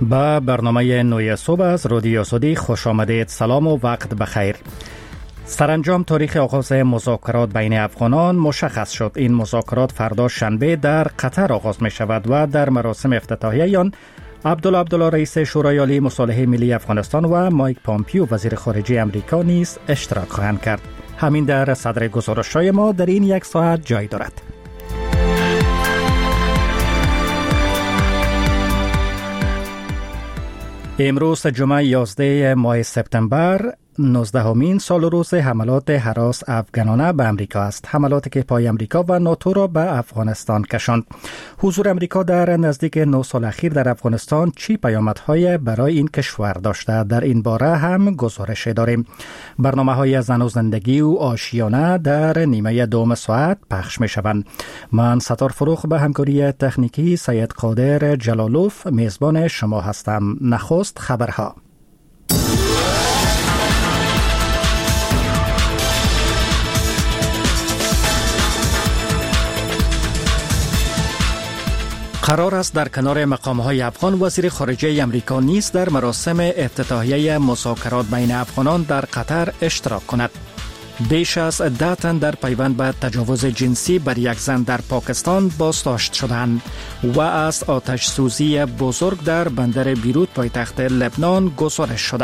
با برنامه نوی صبح از رادیو آزادی خوش آمدید. سلام و وقت بخیر. سرانجام تاریخ آغاز مذاکرات بین افغانان مشخص شد. این مذاکرات فردا شنبه در قطر آغاز می شود و در مراسم افتتاحیه آن عبدالله رئیس شورای عالی مصالحه ملی افغانستان و مایک پامپیو وزیر خارجه امریکا نیز اشتراک خواهند کرد. همین در صدر گزارش‌های ما در این یک ساعت جای دارد. امروز جمعه 11 ماه سپتامبر 19مین سال روز حملات هراس افغانانه به امریکا است. حملاتی که پای امریکا و ناتو را به افغانستان کشاند. حضور امریکا در نزدیک 9 سال اخیر در افغانستان چی پیامدهای برای این کشور داشته؟ در این باره هم گزارش داریم. برنامه‌های زن و زندگی و آشیانه در نیمه دوم ساعت پخش می‌شوند. من ستار فروخ به همکاری تکنیکی سید قادر جلالوف میزبان شما هستم. نخست خبرها. قرار است در کنار مقام‌های افغان وزیر خارجه امریکا نیز در مراسم افتتاحیه مذاکرات بین افغانان در قطر اشتراک کند. بیش از 10 تن در پیوند به تجاوز جنسی بر یک زن در پاکستان بازداشت شدند و از آتش سوزی بزرگ در بندر بیروت پایتخت لبنان گزارش شده.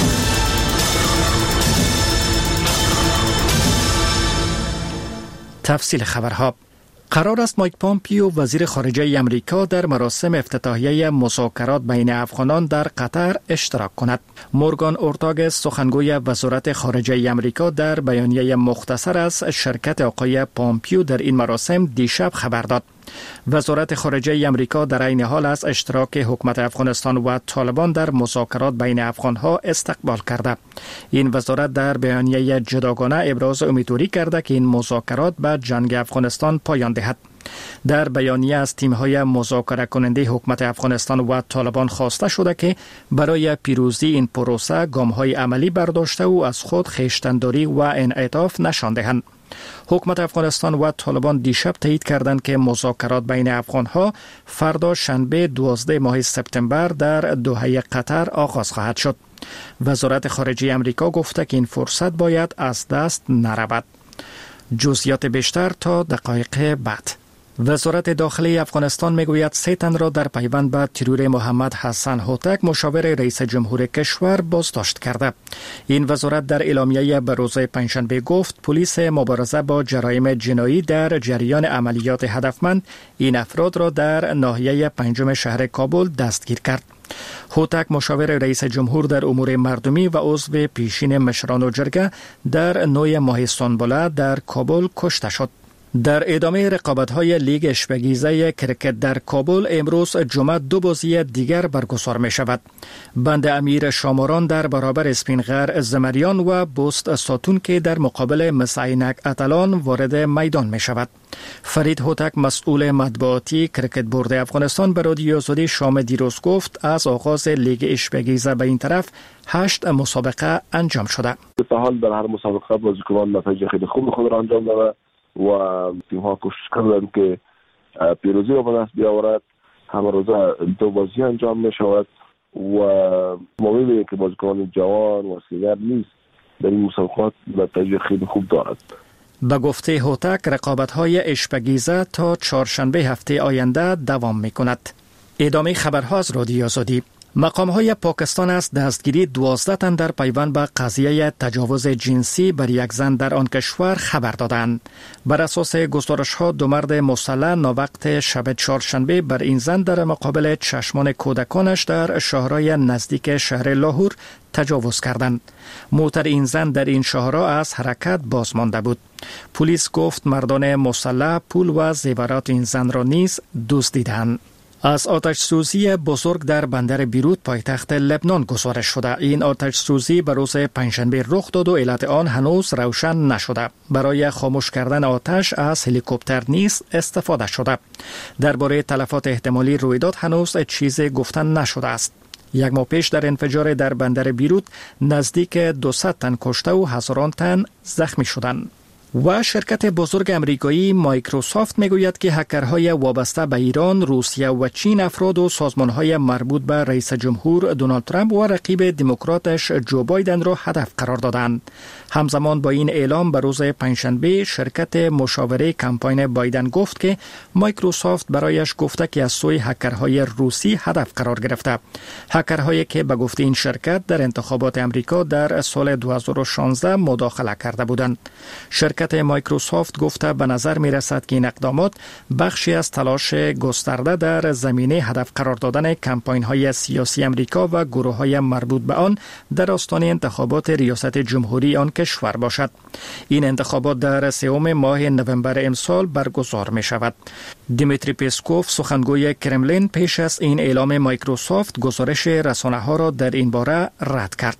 تفصیل خبرها. قرار است مایک پامپیو وزیر خارجه امریکا در مراسم افتتاحیه مذاکرات بین افغانان در قطر اشتراک کند. مورگان اورتاگس سخنگوی وزارت خارجه امریکا در بیانیه مختصر از شرکت آقای پامپیو در این مراسم دیشب خبر داد. وزارت خارجه امریکا در عین حال از اشتراک حکومت افغانستان و طالبان در مذاکرات بین افغانها استقبال کرده. این وزارت در بیانیه جداگانه ابراز امیدواری کرده که این مذاکرات به جنگ افغانستان پایان دهد. در بیانیه از تیم‌های مذاکره کننده حکومت افغانستان و طالبان خواسته شده که برای پیروزی این پروسه گام‌های عملی برداشته و از خود خویشتن‌داری و انعطاف نشان دهند. حکومت افغانستان و طالبان دیشب تایید کردند که مذاکرات بین افغانها فردا شنبه 12 ماه سپتامبر در دوحه قطر آغاز خواهد شد. وزارت خارجه امریکا گفته که این فرصت باید از دست نرود. جزئیات بیشتر تا دقایق بعد. وزارت داخلی افغانستان میگوید 3 تن را در پیوند به ترور محمد حسن هوتک مشاور رئیس جمهور کشور بازداشت کرده. این وزارت در اعلامیه به روز پنجشنبه گفت پلیس مبارزه با جرایم جنایی در جریان عملیات هدفمند این افراد را در ناحیه 5 شهر کابل دستگیر کرد. هوتک مشاور رئیس جمهور در امور مردمی و عضو پیشین مشران و جرگه در 9 ماه سنبله در کابل کشته شد. در ادامه رقابت‌های لیگ اشپگیزه کرکت در کابل امروز جمعه 2 بازی دیگر برگزار می شود. بند امیر شاماران در برابر اسپینغر زمریان و بوست ساتون که در مقابل مسعینک اتلان وارد میدان می شود. فرید هوتک مسئول مطبوعاتی کرکت بورد افغانستان به رادیو آزادی شام دیروز گفت از آغاز لیگ اشپگیزه به این طرف 8 مسابقه انجام شده. تا حال در هر مسابقه بازیکنان نتایج خیلی خوب خود را انجام داده و تیم ها کوشش کردند که پیروزی را به دست بیاورد. همه روزه 2 بازی انجام می شود و ما می‌بینیم که بازیکنان جوان و سیگر نیست در این مسابقات نتایج خیلی خوب دارد. به گفته هوتک رقابت‌های اشپگیزه تا چهارشنبه هفته آینده دوام می‌کند. ادامه خبرها از رادیو آزادی. مقام‌های پاکستان از دستگیری 12 تن در پیوند به قضیه تجاوز جنسی بر یک زن در آن کشور خبر دادند. بر اساس گزارش‌ها 2 مرد مسلح ناوقت شب چهارشنبه بر این زن در مقابل چشمان کودکانش در شهرهای نزدیک شهر لاهور تجاوز کردند. موتر این زن در این شهرها از حرکت باز مانده بود. پلیس گفت مردان مسلح پول و زیورات این زن را نیز دزدیدند. از آتش سوزی بزرگ در بندر بیروت پایتخت لبنان گزارش شده. این آتش سوزی به روز پنجشنبه رخ داد و علت آن هنوز روشن نشده. برای خاموش کردن آتش از هلیکوپتر نیز استفاده شده. درباره تلفات احتمالی رویداد هنوز چیزی گفتن نشده است. 1 ماه پیش در انفجار در بندر بیروت نزدیک 200 تن کشته و هزاران تن زخمی شدند. و شرکت بزرگ امریکایی مایکروسافت میگوید که هکرهای وابسته به ایران، روسیه و چین افراد و سازمانهای مربوط به رئیس جمهور دونالد ترامپ و رقیب دموکراتش جو بایدن را هدف قرار دادند. همزمان با این اعلام به روز پنجشنبه شرکت مشاوره کمپاین بایدن گفت که مایکروسافت برایش گفته که از سوی هکرهای روسی هدف قرار گرفته. هکرهایی که به گفته این شرکت در انتخابات امریکا در سال 2016 مداخله کرده بودند. شرکت مایکروسافت گفته به نظر می رسد که این اقدامات بخشی از تلاش گسترده در زمینه هدف قرار دادن کمپاین های سیاسی امریکا و گروه های مربوط به آن در آستانه انتخابات ریاست جمهوری آن کشور باشد. این انتخابات در سوم ماه نوامبر امسال برگزار می شود. دیمیتری پسکوف سخنگوی کرملین پیش از این اعلام مایکروسافت گزارش رسانه ها را در این باره رد کرد.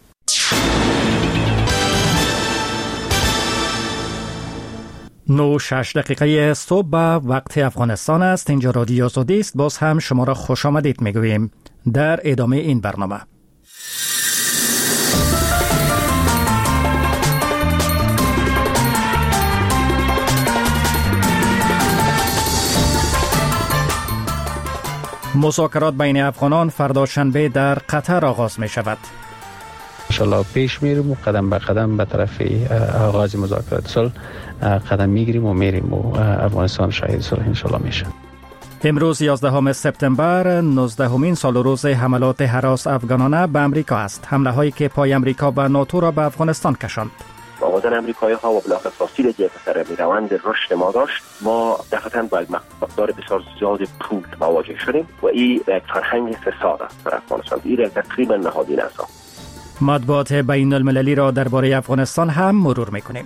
9:06 صبح به وقت افغانستان است. اینجا رادیو آزادی است. باز هم شما را خوش آمدید میگوییم. در ادامه این برنامه مذاکرات بین افغانان فردا شنبه در قطر آغاز می شود. انشالله پیش میریم و قدم به قدم به طرف آغاز مذاکرات صلح قدم میگیریم و میریم و افغانستان شاهد صلح انشالله میشه. امروز 11 سپتامبر 19مین سال و روز حملات هراس افغانانه به امریکا است. حمله هایی که پای امریکا و ناتو را به افغانستان کشاند. با آمدن امریکایی ها و بلاخره فاصله که سر روند رشد ما داشت، ما دفعتاً با مقدار بسیار زیاد پول مواجه شدیم و این یک فرهنگ فساد است در افغانستان. این تقریبا نهادین است. مطبوعات بین المللی را درباره افغانستان هم مرور میکنیم.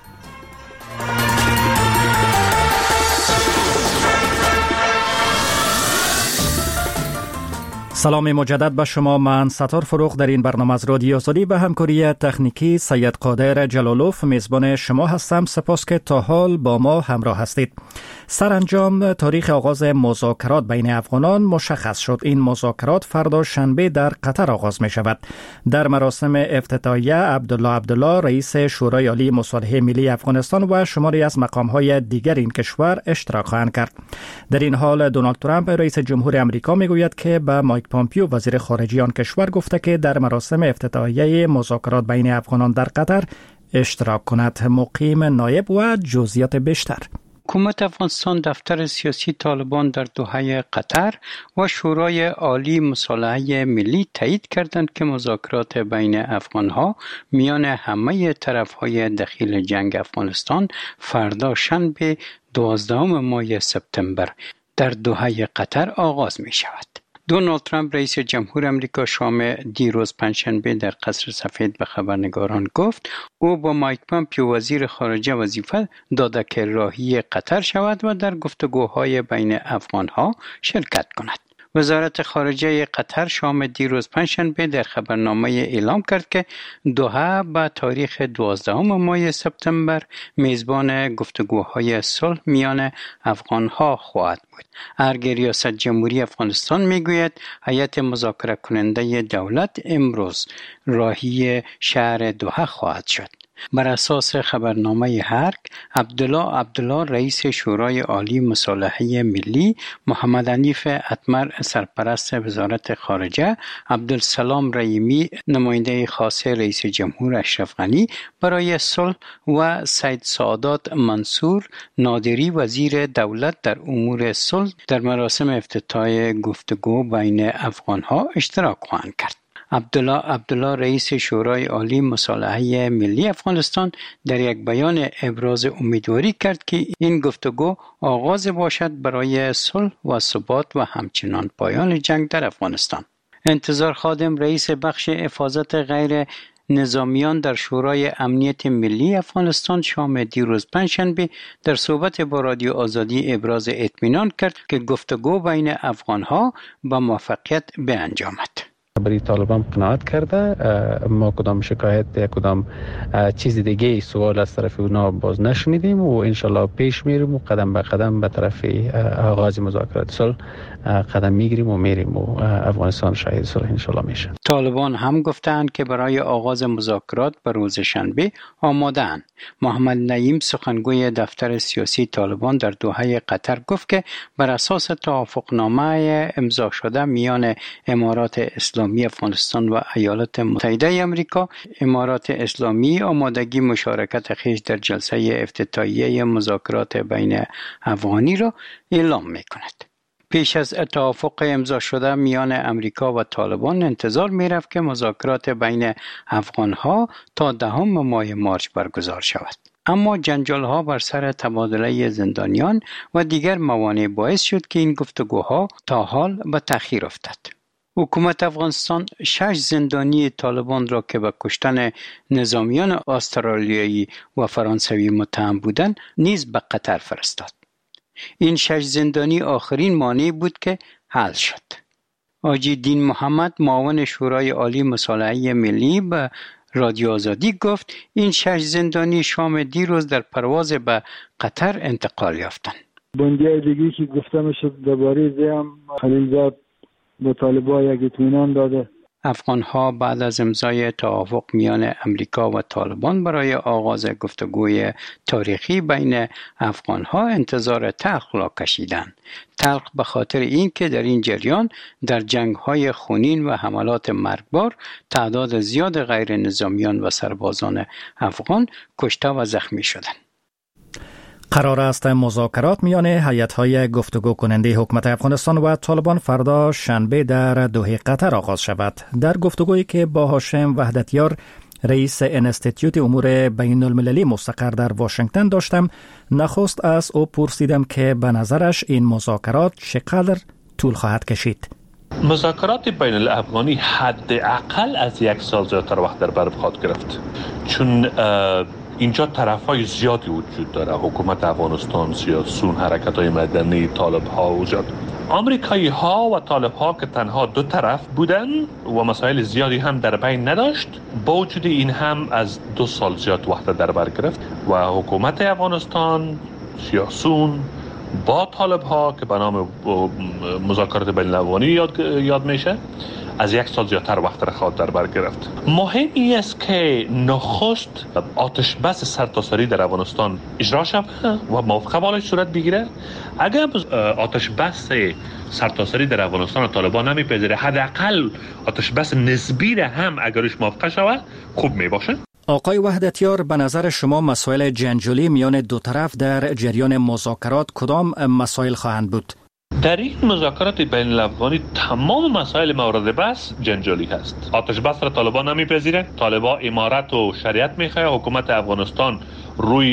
سلام مجدد به شما. من ستار فروغ در این برنامه از رادیو آزادی به همکاری تکنیکی سید قادر جلالوف میزبان شما هستم. سپاس که تا حال با ما همراه هستید. سرانجام تاریخ آغاز مذاکرات بین افغانان مشخص شد. این مذاکرات فردا شنبه در قطر آغاز می شود. در مراسم افتتاحیه عبدالله رئیس شورای عالی مصالحه ملی افغانستان و شماری از مقام‌های دیگر این کشور اشتراک خواهند کرد. در این حال دونالد ترامپ رئیس جمهور آمریکا میگوید که به مایک پامپیو وزیر خارجه آن کشور گفته که در مراسم افتتاحیه مذاکرات بین افغانان در قطر اشتراک کند. مقیم نایب و جزئیات بیشتر. حکومت افغانستان دفتر سیاسی طالبان در دوحه قطر و شورای عالی مصالحه ملی تایید کردند که مذاکرات بین افغانها میان همه طرفهای دخیل جنگ افغانستان فردا شنبه 12 ماه سپتامبر در دوحه قطر آغاز می شود. دونالد ترامپ رئیس جمهور آمریکا شام دیروز پنجشنبه در قصر سفید به خبرنگاران گفت او با مایک پامپیو وزیر خارجه وظیفه داده که راهی قطر شود و در گفتگوهای بین افغانها شرکت کند. وزارت خارجه قطر شام دیروز پنجشنبه در خبرنامه اعلام کرد که دوحه به تاریخ 12 ماه سپتامبر میزبان گفتگوهای صلح میان افغانها خواهد بود. ارگ ریاست جمهوری افغانستان میگوید هیئت مذاکره کننده دولت امروز راهی شهر دوحه خواهد شد. بر اساس خبرنامه هرگ، عبدالله رئیس شورای عالی مصالحه ملی، محمد حنیف اتمر سرپرست وزارت خارجه، عبدالسلام رحیمی نماینده خاص رئیس جمهور اشرف غنی برای صلح و سید سعادت منصور نادری وزیر دولت در امور صلح در مراسم افتتاح گفتگو بین افغانها اشتراک خواهند کرد. عبدالله رئیس شورای عالی مصالحه ملی افغانستان در یک بیان ابراز امیدواری کرد که این گفتگو آغاز باشد برای صلح و ثبات و همچنان پایان جنگ در افغانستان. انتظار خادم رئیس بخش حفاظت غیر نظامیان در شورای امنیت ملی افغانستان شام دیروز پنجشنبه در صحبت با رادیو آزادی ابراز اطمینان کرد که گفتگو بین افغانها با موفقیت به انجامد. رهبری طالبان قناعت کرده. ما کدام شکایت یا کدام چیز دیگه سوال از طرف اونا باز نشنیدیم و انشالله پیش میریم و قدم به قدم به طرف آغاز مذاکرات صلح قدم میگیریم و میریم و افغانستان شاهد صلح انشالله میشه. طالبان هم گفتند که برای آغاز مذاکرات به روز شنبه آماده‌اند. محمد نعیم سخنگوی دفتر سیاسی طالبان در دوحه قطر گفت که بر اساس توافقنامه امضا شده میان امارات اسلامی افغانستان و ایالات متحده آمریکا، امارات اسلامی آمادگی مشارکت خویش در جلسه افتتاحیه مذاکرات بین افغانی را اعلام می‌کند. پیش از توافق امضا شده میان امریکا و طالبان انتظار می‌رفت که مذاکرات بین افغان‌ها تا 10 ماه مارس برگزار شود. اما جنجال‌ها بر سر تبادله زندانیان و دیگر موانع باعث شد که این گفتگوها تا حال به تأخیر افتاد. حکومت افغانستان 6 زندانی طالبان را که به کشتن نظامیان استرالیایی و فرانسوی متهم بودند نیز به قطر فرستاد. این 6 زندانی آخرین مانع بود که حل شد. حاجی دین محمد معاون شورای عالی مصالحه ملی به رادیو آزادی گفت این 6 زندانی شام دیروز در پرواز به قطر انتقال یافتند. بندیای دیگی که گفته میشد درباره زیم خلیلزاد به طالبان یک اطمینان داده. افغان‌ها بعد از امضای توافق میان امریکا و طالبان برای آغاز گفتگوی تاریخی بین افغان‌ها انتظار تلخ را کشیدند. تلخ به خاطر اینکه در این جریان در جنگ‌های خونین و حملات مرگبار تعداد زیاد غیر نظامیان و سربازان افغان کشته و زخمی شدند. قرار است مذاکرات میان هیئت‌های گفتگو کننده حکومت افغانستان و طالبان فردا شنبه در دوحه قطر آغاز شود. در گفتگویی که با هاشم وحدتیار رئیس انستیتیوت امور بین المللی مستقر در واشنگتن داشتم، نخست از او پرسیدم که به نظرش این مذاکرات چقدر طول خواهد کشید. مذاکرات بین الافغانی حداقل از 1 سال زیادتر وقت در بر خواهد گرفت، چون اینجا طرفای زیادی وجود داره. حکومت افغانستان، سیاسیون، حرکت‌های مدنی، طالب‌ها وجود. آمریکایی‌ها و طالب‌ها که تنها دو طرف بودن و مسائل زیادی هم در بین نداشت، با وجود این هم از 2 سال زیاد وقت در بر گرفت و حکومت افغانستان، سیاسیون با طالب‌ها که به نام مذاکرات بین الافغانی یاد میشه، از 1 سال زیادتر وقت را خواهد در بر گرفت. مهم این است که نخست آتش بس سرتاسری در افغانستان اجرا شود و موافقه بالای صورت بگیره. اگر آتش بس سرتاسری در افغانستان طالبان نمیپذیره، حداقل آتش بس نسبی را هم اگرش موافقه شود خوب میباشه. آقای وحدتیار، به نظر شما مسائل جنجالی میان دو طرف در جریان مذاکرات کدام مسائل خواهند بود؟ در این مذاکرات بین الافغانی تمام مسائل مورد بحث جنجالی هست. آتش بس را طالبان نمیپذیره. طالبان امارت و شریعت میخواه. حکومت افغانستان روی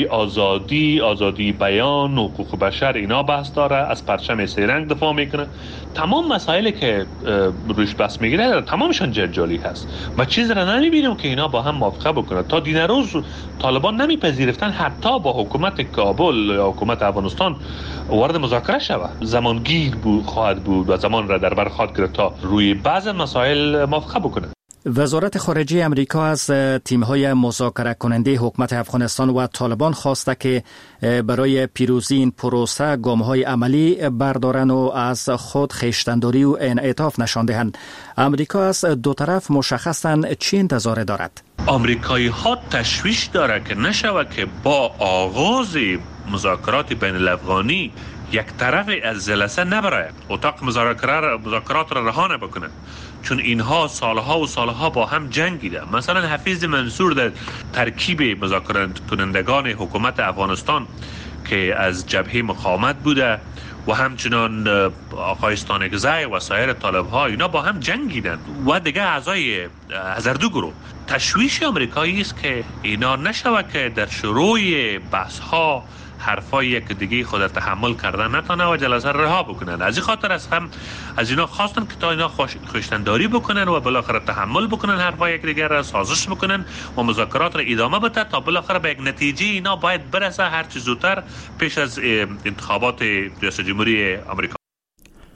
آزادی بیان، حقوق بشر اینا بحث داره، از پرچم سه رنگ دفاع میکنه. تمام مسائلی که روش بحث میگیره تمامشان جنجالی هست و چیز را نمیبینیم که اینا با هم موافقه بکنه. تا دین روز طالبان نمیپذیرفتن حتی با حکومت کابل یا حکومت افغانستان وارد مذاکره شود. زمانگیر خواهد بود و زمان را در بر خواهد گرفت تا روی بعض مسائل موافقه بکنه. وزارت خارجه امریکا از تیم‌های مذاکره کننده حکومت افغانستان و طالبان خواسته که برای پیروزی این پروسه گام‌های عملی بردارند و از خود خویشتن‌داری و انعطاف نشان دهند. امریکا از دو طرف مشخصاً چی انتظار دارد؟ آمریکایی‌ها تشویش داره که نشود که با آغاز مذاکرات بین الافغانی یک طرف از جلسه نبره، اتاق مذاکرات را رها نبکنه، چون اینها سالها با هم جنگیده. مثلا حفیظ منصور در ترکیب مذاکره کنندگان حکومت افغانستان که از جبهه مقاومت بوده و همچنان آقای استانکزی و سایر طالب‌ها اینا با هم جنگیدن و دیگه اعضای هزاردو گروه. تشویش آمریکایی است که اینا نشود که در شروع بحث‌ها حرفای یک دیگه خود تحمل کردن نتونه و جلسه رها بکنن. از این خاطر از اینا خواستن که تا اینا خوشتنداری بکنن و بالاخره تحمل بکنن حرفای یک دیگه را سازش بکنن و مذاکرات را ادامه بده تا بالاخره به یک نتیجه اینا باید برسه هر چه زودتر پیش از انتخابات ریاست جمهوری آمریکا.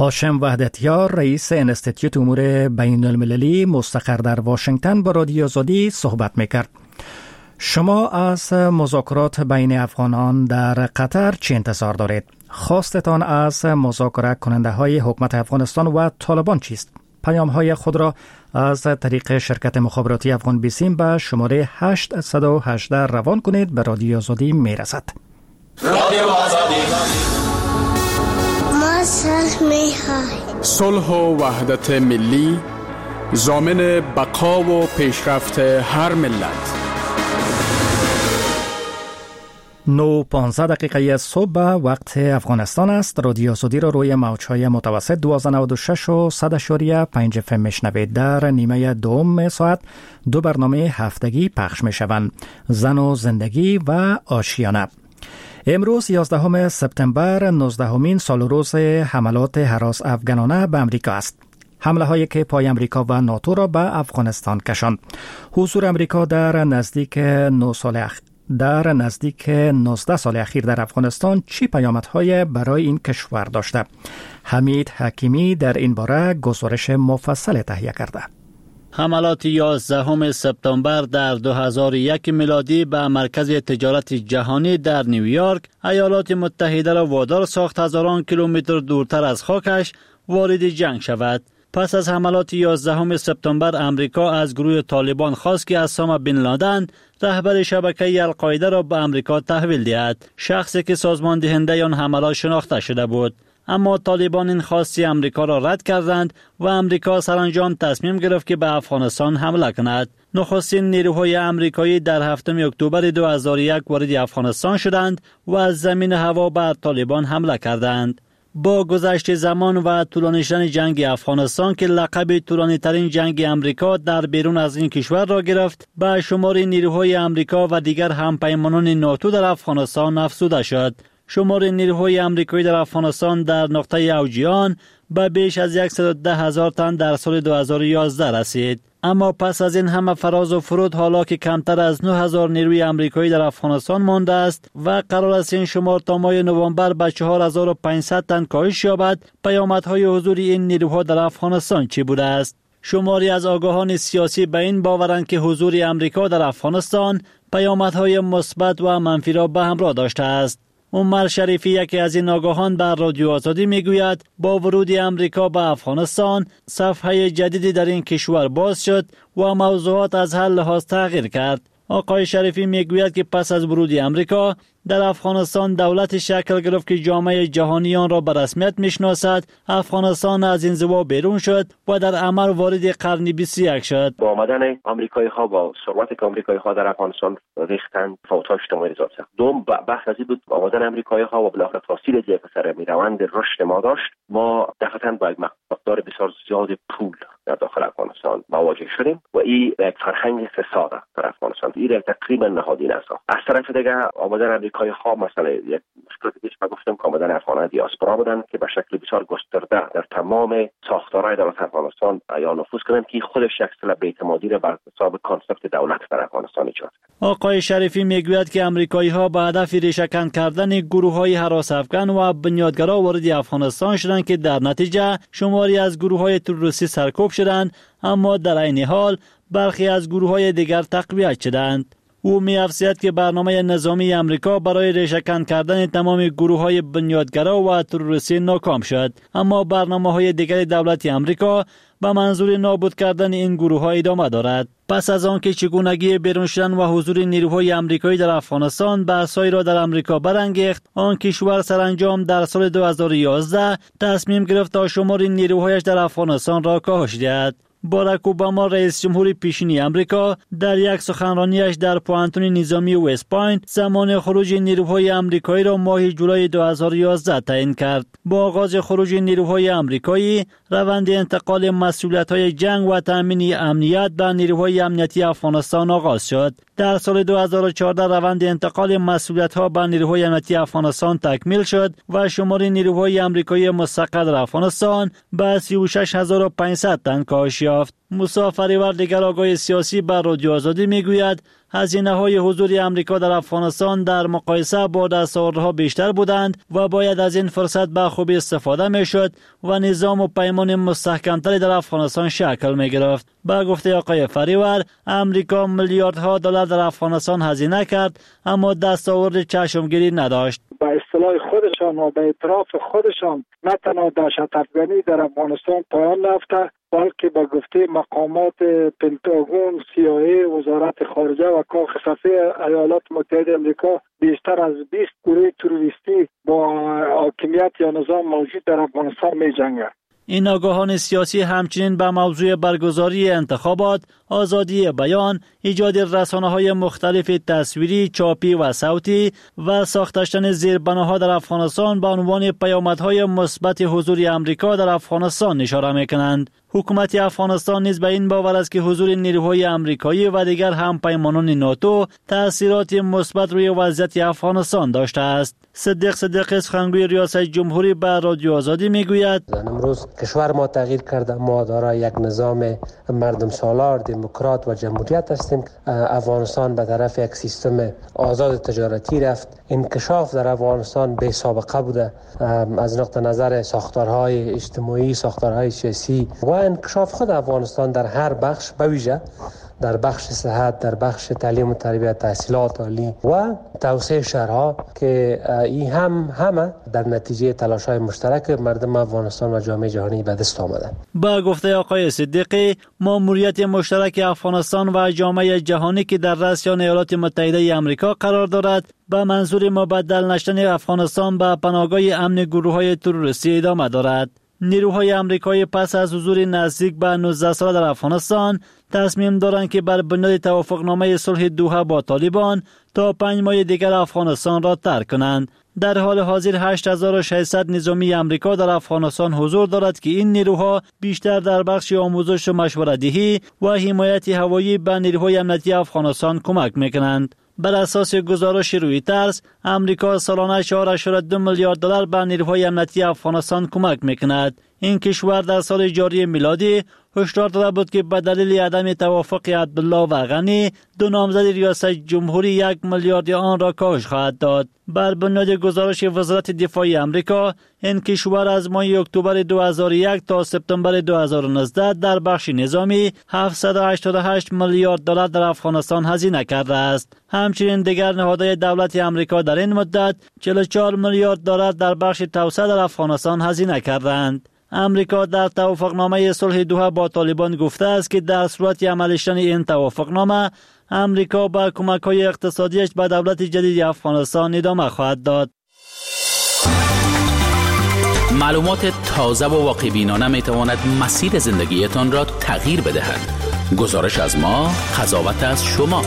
هاشم وحدتیار رئیس انستیتیوت امور بین المللی مستقر در واشنگتن با رادیو آزادی صحبت میکرد. شما از مذاکرات بین افغانان در قطر چه انتظار دارید؟ خواستتان از مذاکره کننده های حکومت افغانستان و طالبان چیست؟ پیام های خود را از طریق شرکت مخابراتی افغان بیسیم به شماره 818 روان کنید. به رادیو آزادی میرسد. رادیو آزادی ما صلح می‌خواهیم. صلح و وحدت ملی ضامن بقا و پیشرفت هر ملت. 9:15 دقیقه صبح وقت افغانستان است. رادیو آزادی را روی موج‌های متوسط 1296 و 100.5 FM میشنوید. در نیمه دوم ساعت 2 برنامه هفتگی پخش میشوند: زن و زندگی و آشیانه. امروز 11 سپتامبر 19مین سال روز حملات هراس افغانانه به امریکا است. حمله هایی که پای امریکا و ناتو را به افغانستان کشاند. حضور امریکا در نزدیک 19 سال اخیر در افغانستان چی پیامدهای برای این کشور داشته؟ حمید حکیمی در این باره گزارش مفصل تهیه کرده. حملات 11 سپتامبر در 2001 میلادی به مرکز تجارت جهانی در نیویورک ایالات متحده را وادار ساخت هزاران کیلومتر دورتر از خاکش وارد جنگ شود. پس از حملات 11 سپتامبر امریکا از گروه طالبان خواست که اسامه بن لادن رهبر شبکه القاعده را به امریکا تحویل دهد، شخصی که سازمان دهنده آن حملات شناخته شده بود. اما طالبان این خواسته امریکا را رد کردند و امریکا سرانجام تصمیم گرفت که به افغانستان حمله کند. نخستین نیروهای امریکایی در 7 اکتبر 2001 وارد افغانستان شدند و از زمین هوا بر طالبان حمله کردند. با گذشت زمان و طولانی شدن جنگ افغانستان که لقب طولانی ترین جنگ امریکا در بیرون از این کشور را گرفت، به شمار نیروهای امریکا و دیگر همپیمانان ناتو در افغانستان افزوده شد. شمار نیروهای امریکایی در افغانستان در نقطه اوج آن به بیش از 110,000 تن در سال 2011 رسید. اما پس از این همه فراز و فرود، حالا که کمتر از 9,000 نیروی امریکایی در افغانستان مانده است و قرار است این شمار تا ماه نوامبر به 4,500 تن کاهش یابد، پیامدهای حضور این نیروها در افغانستان چی بوده است؟ شماری از آگاهان سیاسی به این باورند که حضور امریکا در افغانستان پیامدهای مثبت و منفی را به همراه داشته است. عمر شریفی، یکی از این آگاهان، بر رادیو آزادی میگوید با ورود امریکا به افغانستان صفحه جدیدی در این کشور باز شد و موضوعات از هر لحاظ تغییر کرد. آقای شریفی میگوید که پس از ورود امریکا در افغانستان دولت شکل گرفت که جامعه جهانی آن را به رسمیت میشناسد. افغانستان از انزوا بیرون شد و در عمل وارد قرن 21 شد. با آمدن آمریکایی ها، با ثروتی که آمریکایی ها در افغانستان ریختند، فوت‌های اجتماعی ایجاد شد. دوم بحث از این بود آمدن آمریکایی ها و بالاخره فاصله که سر روند رشد ما داشت، ما دفعتاً با یک مقدار بسیار زیاد پول در داخل افغانستان مواجه شدیم و این یک فرهنگ فساد در افغانستان، این تقریبا نهادینه است. از طرف دیگه آمدن آمریکایی ها مثلا یک مشکل دیگه که گفتم که آمدن افغانان دیاسپورا بودن که به شکل بسیار گسترده در تمام ساختارهای دولت افغانستان یا نفوذ کردن که خودش یک اصطلاح بی‌اعتمادی را بر حساب کانسپت دولت در افغانستان ایجاد کرد. آقای شریفی میگوید که آمریکایی ها به هدف ریشه‌کن کردن گروه‌های هراس افغان و بنیادگرا وارد افغانستان شدند که در نتیجه شماری از گروه‌های تروریستی سرکوب شدند، اما در عین حال برخی از گروه‌های دیگر تقویت شدند. او می‌افزاید که برنامه نظامی امریکا برای ریشه‌کن کردن تمام گروه‌های بنیادگرا و تروریستی ناکام شد، اما برنامه‌های دیگر دولت امریکا به منظور نابود کردن این گروه‌ها ادامه دارد. پس از آنکه چگونگی بیرون شدن و حضور نیروهای امریکایی در افغانستان بحث‌هایی را در امریکا برانگیخت، آن کشور سرانجام در سال 2011 تصمیم گرفت تا شمار نیروهایش در افغانستان را کاهش دهد. باراک اوباما رئیس جمهور پیشین امریکا در یک سخنرانیش در پوانتون نظامی وست پوینت زمان خروج نیروهای امریکایی را ماه جولای 2011 تعیین کرد. با آغاز خروج نیروهای امریکایی، روند انتقال مسئولیت‌های جنگ و تامین امنیت به نیروهای امنیتی افغانستان آغاز شد. در سال 2014 روند انتقال مسئولیت‌ها به نیروهای امنیتی افغانستان تکمیل شد و شمار نیروهای امریکایی مستقر در افغانستان به 36,500 تن کاهش یافت. موسی فریور دیگر آگوی سیاسی بر رادیو آزادی میگوید هزینه‌های حضور آمریکا در افغانستان در مقایسه با دستاوردها بیشتر بودند و باید از این فرصت به خوبی استفاده میشد و نظام و پیمان مستحکمتری در افغانستان شکل میگرفت. با گفته آقای فریور، آمریکا میلیاردها دلار در افغانستان هزینه کرد اما دستاورد چشمگیری نداشت. به اصطلاح خودشان و به اعتراف خودشان نه تنها دهشت افغانی در افغانستان پایان نرفته، بلکه به گفته مقامات پنتاگون، CIA، وزارت خارجه و کاخ خفی ایالات متحده آمریکا بیشتر از 20 گروه تروریستی با حاکمیت یا نظام موجود در افغانستان می جنگند. این آگاهان سیاسی همچنین به موضوع برگزاری انتخابات، آزادی بیان، ایجاد رسانه‌های مختلف تصویری، چاپی و صوتی و ساختن زیربناها در افغانستان به عنوان پیامدهای مثبت حضور آمریکا در افغانستان اشاره می‌کنند. حکومت افغانستان نیز به این باور است که حضور نیروهای آمریکایی و دیگر همپیمانان ناتو تأثیرات مثبت روی وضعیت افغانستان داشته است. صدیق سخنگوی ریاست جمهوری به رادیو آزادی میگوید امروز کشور ما تغییر کرده، ما دارای یک نظام مردم سالار، دموکرات و جمهوریت هستیم. افغانستان به طرف یک سیستم آزاد تجارتی رفت. انکشاف در افغانستان بی سابقه بوده از نقطه نظر ساختارهای اجتماعی، ساختارهای سیاسی و انکشاف خود افغانستان در هر بخش، به ویژه در بخش صحت، در بخش تعلیم و تربیت، تحصیلات عالی و توسعه شهرها که این همه در نتیجه تلاش‌های مشترک مردم افغانستان و جامعه جهانی به دست آمده. با گفته آقای صدیقی، ماموریت مشترک افغانستان و جامعه جهانی که در رأسیان ایالات متحده آمریکا قرار دارد به منظور مبدل نشدن افغانستان به پناهگاه امن گروه‌های تروریستی ادامه دارد. نیروهای آمریکایی پس از حضور نزدیک به 19 ساله در افغانستان تصمیم دارند که بر بنیاد توافقنامه صلح دوحه با طالبان تا 5 ماه دیگر افغانستان را ترک کنند. در حال حاضر 8600 نظامی آمریکا در افغانستان حضور دارد که این نیروها بیشتر در بخش آموزش و مشورت‌دهی و حمایت هوایی به نیروهای امنیتی افغانستان کمک می‌کنند. بر اساس گزارش رویترز، آمریکا سالانه 4.2 میلیارد دلار به نیروهای امنیتی افغانستان کمک میکند. این کشور در سال جاری میلادی هشدار داده بود که به دلیل عدم توافق عبدالله و غنی دو نامزد ریاست جمهوری 1 میلیارد آن را کاهش خواهد داد. بر بنیاد گزارش وزارت دفاع آمریکا، این کشور از ماه اکتبر 2001 تا سپتامبر 2019 در بخش نظامی 788 میلیارد دلار در افغانستان هزینه کرده است. همچنین دیگر نهادهای دولت آمریکا در این مدت 44 میلیارد دلار در بخش توسعه در افغانستان هزینه کردند. امریکا در توافقنامه صلح دوحه با طالبان گفته است که در صورت عملی شدن این توافقنامه، امریکا با کمک‌های اقتصادیش به دولت جدید افغانستان ادامه خواهد داد. معلومات تازه و واقع‌بینانه می‌تواند مسیر زندگیتان را تغییر بدهد. گزارش از ما، قضاوت از شما.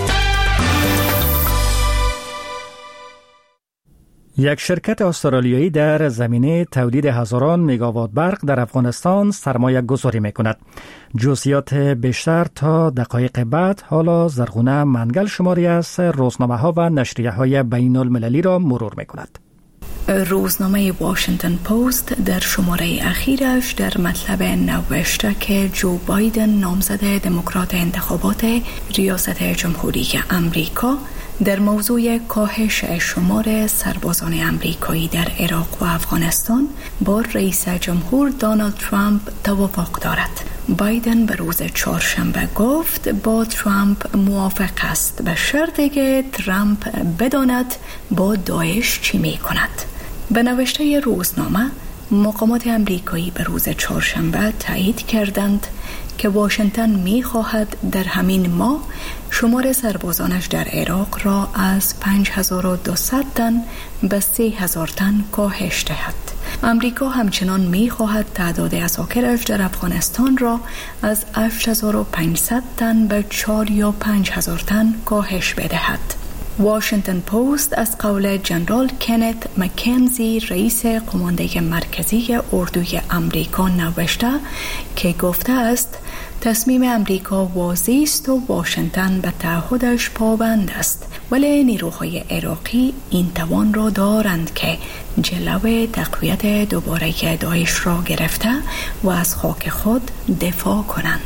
یک شرکت استرالیایی در زمینه تولید هزاران مگاوات برق در افغانستان سرمایه گذاری می کند. جزئیات بیشتر تا دقایق بعد. حالا زرغونه منگل شماری از روزنامه ها و نشریه های بین المللی را مرور می کند. روزنامه واشنگتن پست در شماره اخیرش در مطلب نوشته که جو بایدن نامزد دموکرات انتخابات ریاست جمهوری امریکا در موضوع کاهش شمار سربازان امریکایی در عراق و افغانستان با رئیس جمهور دونالد ترامپ توافق دارد. بایدن به روز چهارشنبه گفت با ترامپ موافق است به شرطی که ترامپ بداند با داعش چی می کند. به نوشته روزنامه، مقامات امریکایی به روز چهارشنبه تایید کردند که واشنگتن می‌خواهد در همین ماه شمار سربازانش در عراق را از 5200 تن به 3000 تن کاهش دهد. امریکا همچنان می‌خواهد تعداد عساکرش در افغانستان را از 8500 تن به 4 یا 5000 تن کاهش بدهد. واشنگتن پست از قول جنرال کنت مکنزی رئیس قمانده مرکزی اردوی امریکا نوشته که گفته است تصمیم امریکا واضح است و واشنگتن به تعهدش پابند است، ولی نیروهای عراقی این توان را دارند که جلو تقویت دوباره داعش را گرفته و از خاک خود دفاع کنند.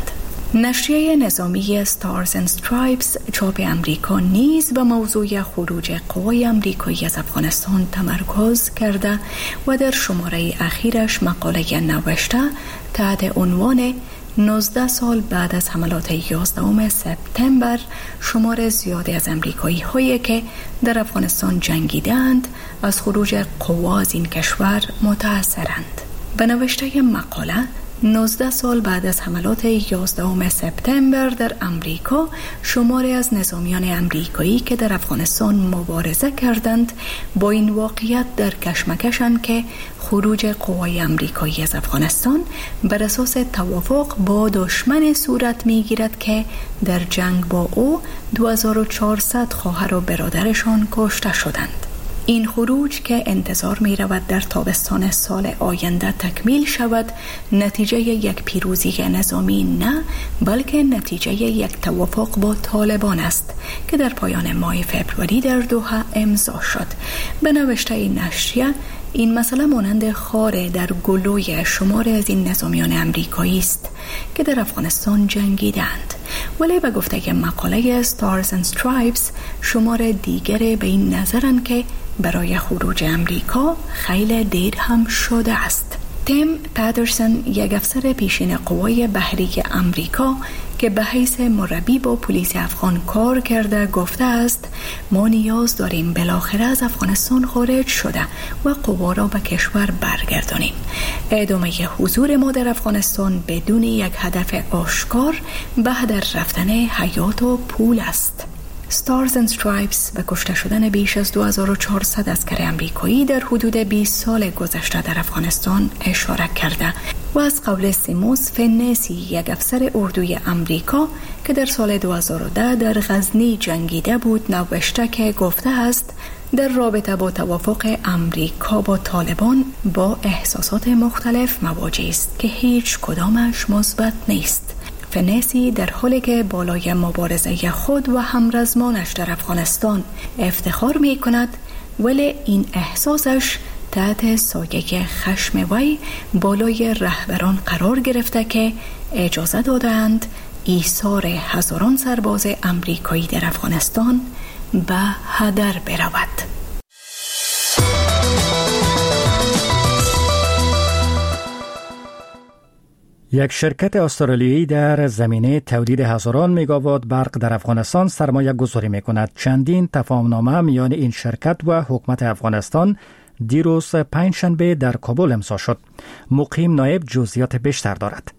نشریه نظامی Stars and Stripes چاپ امریکا نیز به موضوع خروج قوای امریکایی از افغانستان تمرکز کرده و در شماره اخیرش مقاله نوشته تحت عنوان 19 سال بعد از حملات 11 سپتامبر شمار زیادی از امریکایی هایی که در افغانستان جنگیدند از خروج قوا از این کشور متأثرند. به نوشته مقاله 19 سال بعد از حملات 11 سپتامبر در امریکا شماری از نظامیان امریکایی که در افغانستان مبارزه کردند با این واقعیت در کشمکشند که خروج قوای امریکایی از افغانستان بر اساس توافق با دشمن صورت میگیرد که در جنگ با او 2400 خواهر و برادرشان کشته شدند. این خروج که انتظار می رود در تابستان سال آینده تکمیل شود نتیجه یک پیروزی نظامی نه بلکه نتیجه یک توافق با طالبان است که در پایان ماه فوریه در دوحه امضا شد. به نوشته نشریه این مسئله مانند خاره در گلوی شمار از این نظامیان امریکایی است که در افغانستان جنگیدند، ولی به گفته مقاله Stars and Stripes شمار دیگر به این نظرند که برای خروج امریکا خیلی دیر هم شده است. تیم پاترسون یک افسر پیشین قوای بحری امریکا که به حیث مربی با پلیس افغان کار کرده گفته است ما نیاز داریم بالاخره از افغانستان خارج شده و قوا را به کشور برگردانیم. ادامه حضور ما در افغانستان بدون یک هدف آشکار به هدر رفتن حیات و پول است. Stars and Stripes به کشته شدن بیش از 2400 عسکر امریکایی در حدود 20 سال گذشته در افغانستان اشاره کرده و از قول سیموس فنسی یک افسر اردوی امریکا که در سال 2010 در غزنی جنگیده بود نوشته که گفته است در رابطه با توافق امریکا با طالبان با احساسات مختلف مواجه است که هیچ کدامش مثبت نیست. فنسی در حالی که بالای مبارزه خود و همرزمانش در افغانستان افتخار می کند ولی این احساسش تحت سایه خشم وی بالای رهبران قرار گرفته که اجازه دادند ایثار هزاران سرباز امریکایی در افغانستان به هدر برود. یک شرکت استرالیایی در زمینه تولید هزاران مگاوات برق در افغانستان سرمایه گذاری می کند. چندین تفاهمنامه میان این شرکت و حکومت افغانستان دیروز پنجشنبه در کابل امضا شد. مقیم نایب جزئیات بیشتر دارد.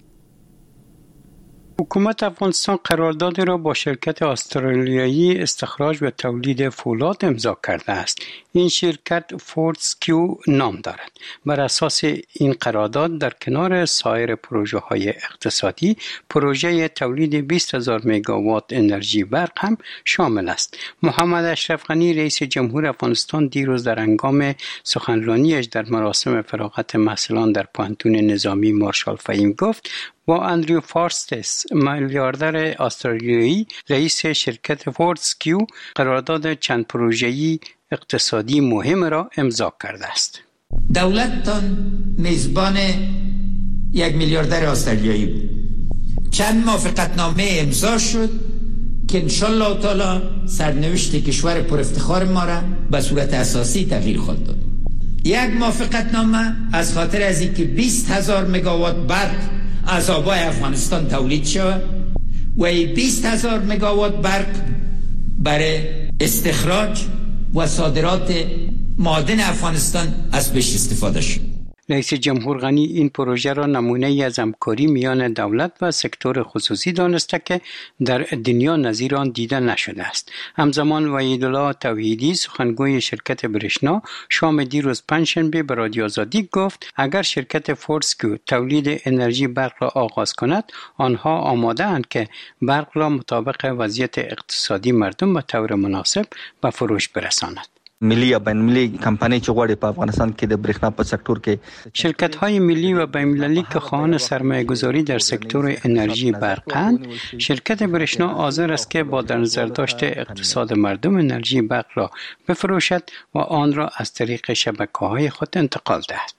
حکومت افغانستان قراردادی را با شرکت استرالیایی استخراج و تولید فولاد امضا کرده است. این شرکت فورتسکیو نام دارد. بر اساس این قرارداد در کنار سایر پروژه های اقتصادی، پروژه تولید 20,000 مگاوات انرژی برق هم شامل است. محمد اشرف غنی رئیس جمهور افغانستان دیروز در هنگام سخنرانیش در مراسم فراغت محصلان در پوهنتون نظامی مارشال فهیم گفت با اندریو فارستس میلیاردر استرالیایی رئیس شرکت فورتسکیو قرارداد چند پروژه‌ای اقتصادی مهم را امضا کرده است. دولتتان میزبان یک میلیاردر استرالیایی بود. چند موافقتنامه امضا شد که انشالله تعالی سرنوشت کشور پر افتخار ما را به صورت اساسی تغییر خواهد داد. یک موافقتنامه از خاطر از اینکه 20,000 مگاوات برق از آبای افغانستان تولید شود و 20,000 مگاوات برق برای استخراج و صادرات معادن افغانستان از بهش استفاده شد. رئیس جمهور غنی این پروژه را نمونه از همکاری میان دولت و سکتور خصوصی دانسته که در دنیا نظیر آن دیده نشده است. همزمان وحیدالله توحیدی سخنگوی شرکت برشنا شام دیروز پنجشنبه به رادیو آزادی گفت اگر شرکت فورتسکیو تولید انرژی برق را آغاز کند آنها آماده اند که برق را مطابق وضعیت اقتصادی مردم به طور مناسب به فروش برساند. ملی یا بین‌المللی کمپانی چې غواړي په افغانستان کې د برېښنا په سکتور کې شرکت‌های ملی و بین‌المللی که خواهان سرمایه‌گذاری در سکتور انرژی برقند، شرکت برشنا حاضر است که با در نظر داشت اقتصاد مردم انرژی برق را بفروشد و آن را از طریق شبکه‌های خود انتقال دهد.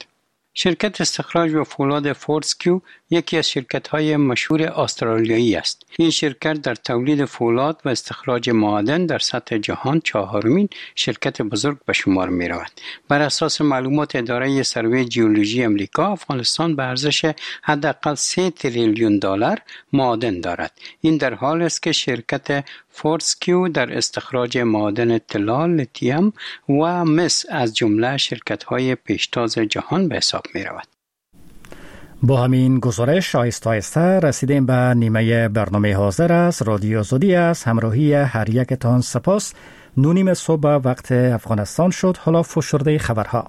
شرکت استخراج و فولاد فورتسکیو یکی از شرکت‌های مشهور استرالیایی است. این شرکت در تولید فولاد و استخراج معادن در سطح جهان چهارمین شرکت بزرگ به شمار می‌رود. بر اساس معلومات اداره سروی جیولوژی امریکا، افغانستان به ارزش حداقل 3 تریلیون دلار معادن دارد. این در حال است که شرکت فورتسکیو در استخراج معادن طلا، لیتیم و مس از جمله شرکت‌های پیشتاز جهان به حساب می‌رود. با همین گزارش آهسته رسیدیم به نیمه برنامه حاضر است. رادیو آزادی است. همراهی هر یکتان سپاس. 9 صبح وقت افغانستان شد. حالا فشرده خبرها.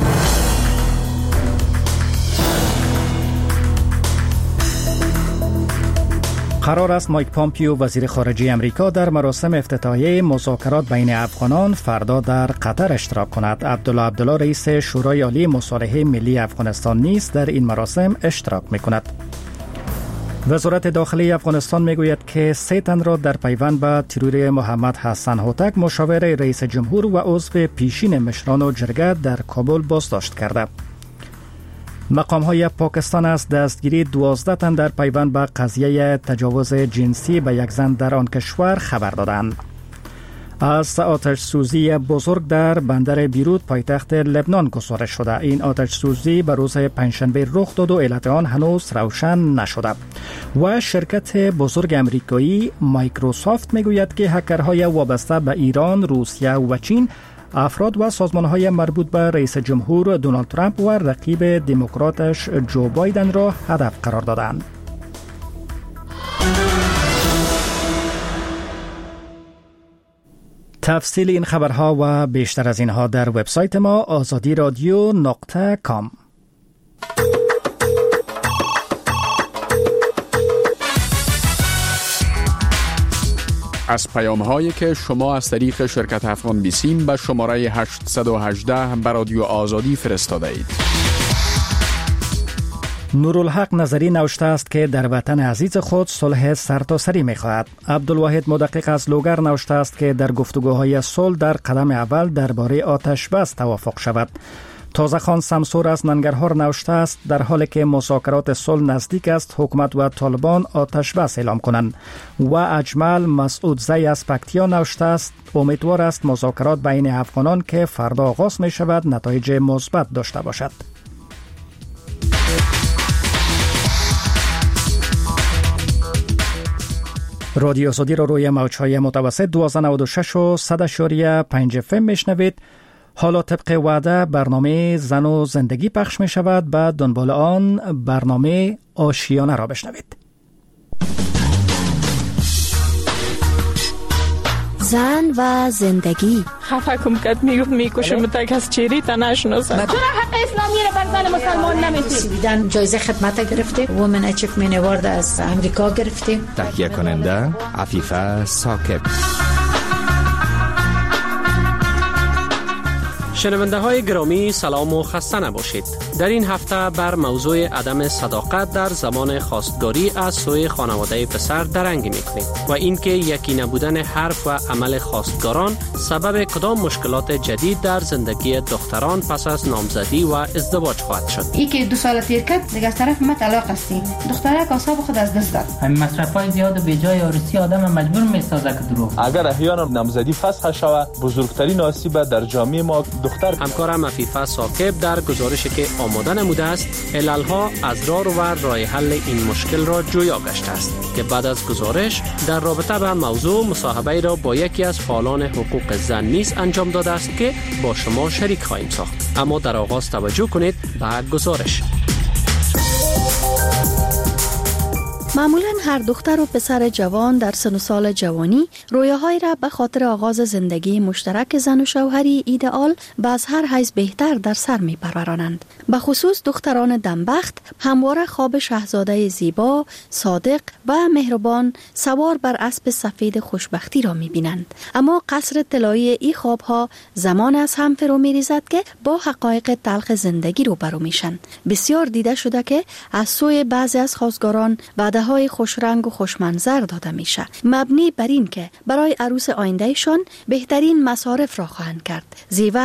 قرار است مایک پامپیو وزیر خارجه امریکا در مراسم افتتاحیه مذاکرات بین افغانان فردا در قطر اشتراک کند. عبدالله رئیس شورای عالی مصالحه ملی افغانستان نیز در این مراسم اشتراک می‌کند. وزارت داخلی افغانستان میگوید که 3 تن را در پیوند به ترور محمد حسن هوتک مشاور رئیس جمهور و عضو پیشین مشران و جرگه در کابل بازداشت کرده. مقام‌های پاکستان از دستگیری 12 تن در پیوند به قضیه تجاوز جنسی به یک زن در آن کشور خبر دادند. از آتش سوزی بزرگ در بندر بیروت پایتخت لبنان گزارش شده. این آتش سوزی به روز پنجشنبه رخ داد و علت آن هنوز روشن نشده. و شرکت بزرگ امریکایی مایکروسافت میگوید که هکرهای وابسته به ایران، روسیه و چین افراد و سازمان‌های مربوط به رئیس جمهور دونالد ترامپ و رقیب دموکراتش جو بایدن را هدف قرار دادند. تفصیل این خبرها و بیشتر از اینها در وبسایت ما azadiradio.com. از پیام‌هایی که شما از طریق شرکت افغان بیسیم به شماره 818 به رادیو آزادی فرستاده اید. نورالحق نظری نوشته است که در وطن عزیز خود صلح سرتاسری می‌خواهد. عبدالواحد مدقق از لوگر نوشته است که در گفتگوهای صلح در قدم اول درباره آتش بس توافق شود. تازه خان سمسور از ننگرهار نوشته است در حالی که مذاکرات صلح نزدیک است حکومت و طالبان آتش بس اعلام کنند. و اجمل مسعودزی از پکتیا نوشته است امیدوار است مذاکرات بین افغانان که فردا آغاز می شود نتایج مثبت داشته باشد. رادیو آزادی را روی موج‌های متوسط 1296 و 100.5 FM میشنوید. حالا طبق وعده برنامه زن و زندگی پخش می شود. بعد دنبال آن برنامه آشیانه را بشنوید. زن و زندگی. خفه کم کد میکشم تک از چیری تا نشناسم. چرا حق اسلامی را بر زن مسلمان نمیدید؟ سویدن جایزه خدمت گرفته. وومن اچیومنت اوارد از امریکا گرفته. تهیه کننده عفیفه ثاقب. شنونده های گرامی سلام و خسته نباشید. در این هفته بر موضوع عدم صداقت در زمان خواستگاری از سوی خانواده پسر درنگ می‌کنیم و اینکه یکی نبودن حرف و عمل خواستگاران سبب کدام مشکلات جدید در زندگی دختران پس از نامزدی و ازدواج خواهد شد. این که 2 سال تیر کرد دیگه از طرف ما طلاق هستی. دخترک اعصاب خود از دست داد. همین مصرفای زیاد و بیجای عروسی آدم مجبور می‌سازه که دروغ. اگر احیانا نامزدی فسخ شود بزرگترین آسیب در جامعه ما دختر. همکارم عفیفه ثاقب در گزارشی که آماده نموده است عللها، اضرار و راه حل این مشکل را جویا گشته است که بعد از گزارش در رابطه به موضوع مصاحبه را با یکی از فعالان حقوق زن نیز انجام داده است که با شما شریک خواهیم ساخت. اما در آغاز توجه کنید به گزارش. معمولاً هر دختر و پسر جوان در سن و سال جوانی رویاهایی را به خاطر آغاز زندگی مشترک زن و شوهری ایدئال به از هر حیث بهتر در سر می پرورانند. به خصوص دختران دمبخت همواره خواب شاهزاده زیبا، صادق و مهربان سوار بر اسب سفید خوشبختی را می بینند. اما قصر طلایی این خوابها زمان از هم فرو می ریزد که با حقایق تلخ زندگی روبرو میشن. بسیار دیده شده که از سوی بعضی از خواستگاران های خوشرنگ و خوشمنظر داده میشه، مبنی بر این که برای عروس آیندهشان بهترین مصارف را خواهند کرد. زیور،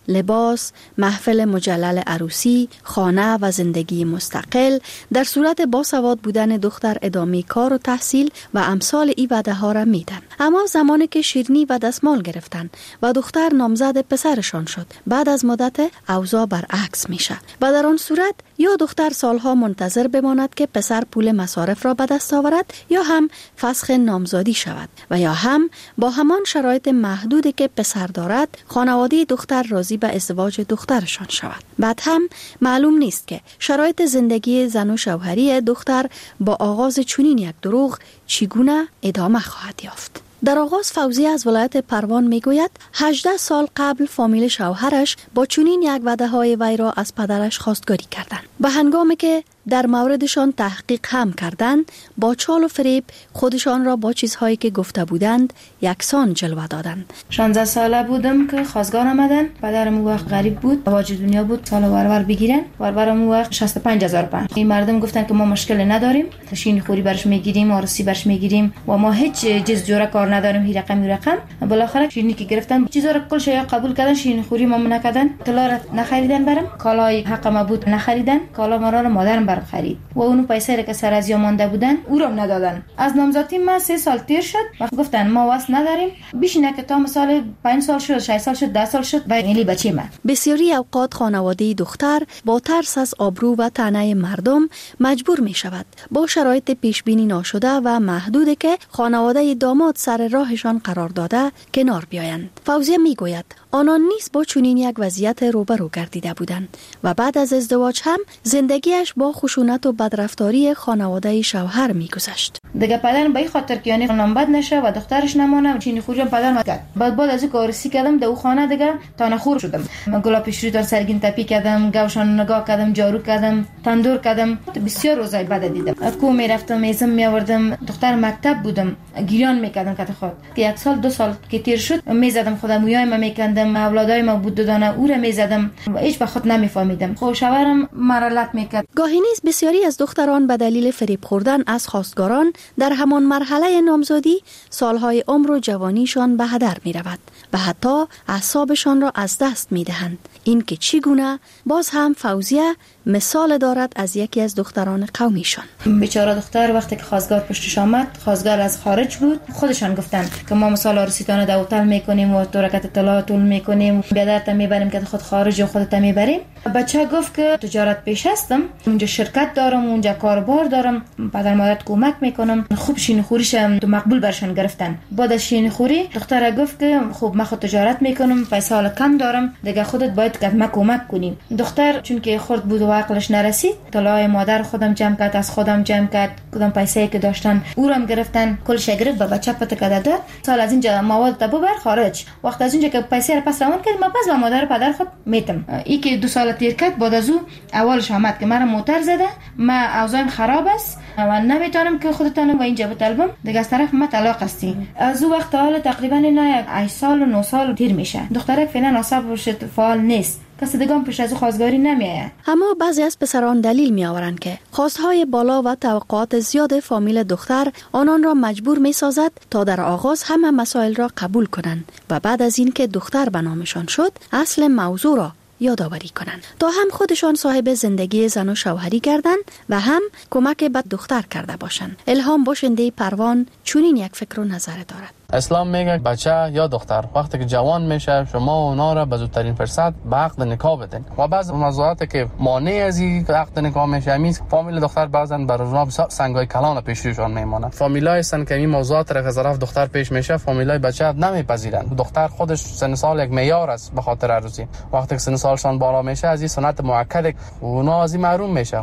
لباس، محفل مجلل عروسی، خانه و زندگی مستقل، در صورت باسواد بودن دختر ادامه کار و تحصیل و امثال ای وعده ها را میدن. اما زمانی که شیرینی و دستمال گرفتن و دختر نامزد پسرشان شد، بعد از مدت اوضاع برعکس میشه و در آن صورت یا دختر سالها منتظر بماند که پسر پول مصارف را به دست آورد یا هم فسخ نامزادی شود و یا هم با همان شرایط محدودی که پسر دارد خانواده دختر راضی به ازدواج دخترشان شود. بعد هم معلوم نیست که شرایط زندگی زن و شوهری دختر با آغاز چنین یک دروغ چگونه ادامه خواهد یافت. در آغاز فوزیه از ولایت پروان میگوید 18 سال قبل فامیل شوهرش با چنین یک وعده های وی را از پدرش خواستگاری کردند. به هنگامی که در موردشان تحقیق هم کردند، با چال و فریب خودشان را با چیزهایی که گفته بودند یکسان جلوه دادند. 16 ساله بودم که خواستگار آمدن. پدرم اون وقت غریب بود، واجد دنیا بود، سال ورور بگیرن. ورورم اون وقت 65000 پوند. این مردم گفتن که ما مشکل نداریم، شین خوری برش میگیریم، آرسی برش میگیریم و ما هیچ چیز جوره کار نداریم. هی رقم بالاخره شینی که گرفتن چیزا رو کلش قبول کردن، شین خوری ما نکردن، طلا نخریدن، برام کالای حق ما بود نخریدن، کالا ما را مادرم خرید و اونو پیسه را که سر از یا مانده بودن او را ندادن. از نامزدی من 3 سال تیر شد و گفتن ما واسه نداریم، بیشینه که تا مثلا 5 سال شد، 6 سال شد، 10 سال شد و یعنی بچه من. بسیاری اوقات خانواده دختر با ترس از آبرو و طعنه مردم مجبور می شود با شرایط پیش بینی ناشده و محدودی که خانواده داماد سر راهشان قرار داده کنار بیایند. فوزیه می گوید آنان نیز با چنین یک وضعیت روبرو گردیده بودند و بعد از ازدواج هم زندگیش با خشونت و بدرفتاری خانواده شوهر می‌گذشت. دیگه پدرم به این خاطر که یعنی نامبد نشه و دخترش نمونه چینی خوری پدرم کرد. بعد از کارسی کردم در خانه دیگه تا نخور شدم. من گلا پیشری دار سرگین تپی کردم، گوشان نگاه کردم، جارو کردم، تندور کردم. بسیار روزای بعد دیدم. کو میرفتم میزم میآوردم، دختر مکتب بودم، گریان میکردم که خود که 1 سال 2 سال که تیر شد میزدم خودم مویایم میکندم، اولادای ما بود دادانه او را میزدم، هیچ به خود نمیفهمیدم. خو شوهرم مرالت میکرد. گاهی نیز بسیاری از دختران به دلیل فریب خوردن از خواستگاران در همان مرحله نامزدی سالهای عمر و جوانیشان به هدر می رود و حتی اعصابشان را از دست می دهند. این که چگونه باز هم فوزیه مثال دارد از یکی از دختران قومیشان. بیچاره دختر وقتی که خواستگار پشتش آمد، خواستگار از خارج بود، خودشان گفتن که ما مثال عروسیتانه در هتل میکنیم و ترکت طلا طول میکنیم، بیادرت میبریم که خود خارج و خودت میبریم. بچه گفت که تجارت پیش هستم، اونجا شرکت دارم، اونجا کاربار دارم، پدر مادرت کمک میکنم. خوب شینخوریش تو مقبول برشان گرفتن. بعد از شینخوری دختر گفت که خب من خود تجارت میکنم، پیسه حالا کم دارم، دیگه خودت باید که ما کمک کنیم. دختر چون که خرد بود و عقلش نرسید، طلای مادر خودم جمع کرد، از خودم جمع کرد، کدام پیسه‌ای که داشتن او را گرفتن، کل شگرف به بچه پت کده داد. سال از اینجا مواد تبو بر خارج. وقت از اینجا که پیسه را پس روان کرد، ما پس به مادر پدر خود میتم. ای که 2 سال تیر کرد، بعد از او اولش آمد که مرا موتر زده، ما اوضاعم خراب است و نمیتونم که خودتانم و اینجا بطلبم. دیگه از طرف ما طلاق هستی. از او وقت حالا تقریبا نه 8 سال و 9 سال تیر میشه. دخترک فعلا عصب شد، فعال نیست. کسی دیگه پیش از خواستگاری نمیآید. اما بعضی از پسران دلیل میآورند که خواستهای بالا و توقعات زیاد فامیل دختر آنان را مجبور میسازد تا در آغاز همه مسائل را قبول کنند و بعد از اینکه دختر به نامشان شد اصل موضوع را یادآوری کنند تا هم خودشان صاحب زندگی زن و شوهری گردند و هم کمک به دختر کرده باشند. الهام باشنده پروان چنین یک فکر و نظر دارد. اسلام میگه بچه یا دختر وقتی که جوان میشه شما اونا را به زودترین فرصت به عقد نکاح بدین و بعض موضوعاتی که مانع از این عقد نکاح میشه میز فامیل دختر بعضن بر اونا سنگای کلان پیششون میمونه. فامیلای سن که این موضوعات را از طرف دختر پیش میشه فامیلای بچه نمیپذیرن. دختر خودش سن سال یک معیار است به خاطر عروسی. وقتی که سن سالشان بالا میشه از این سنت مؤکد اونا از این محروم میشه.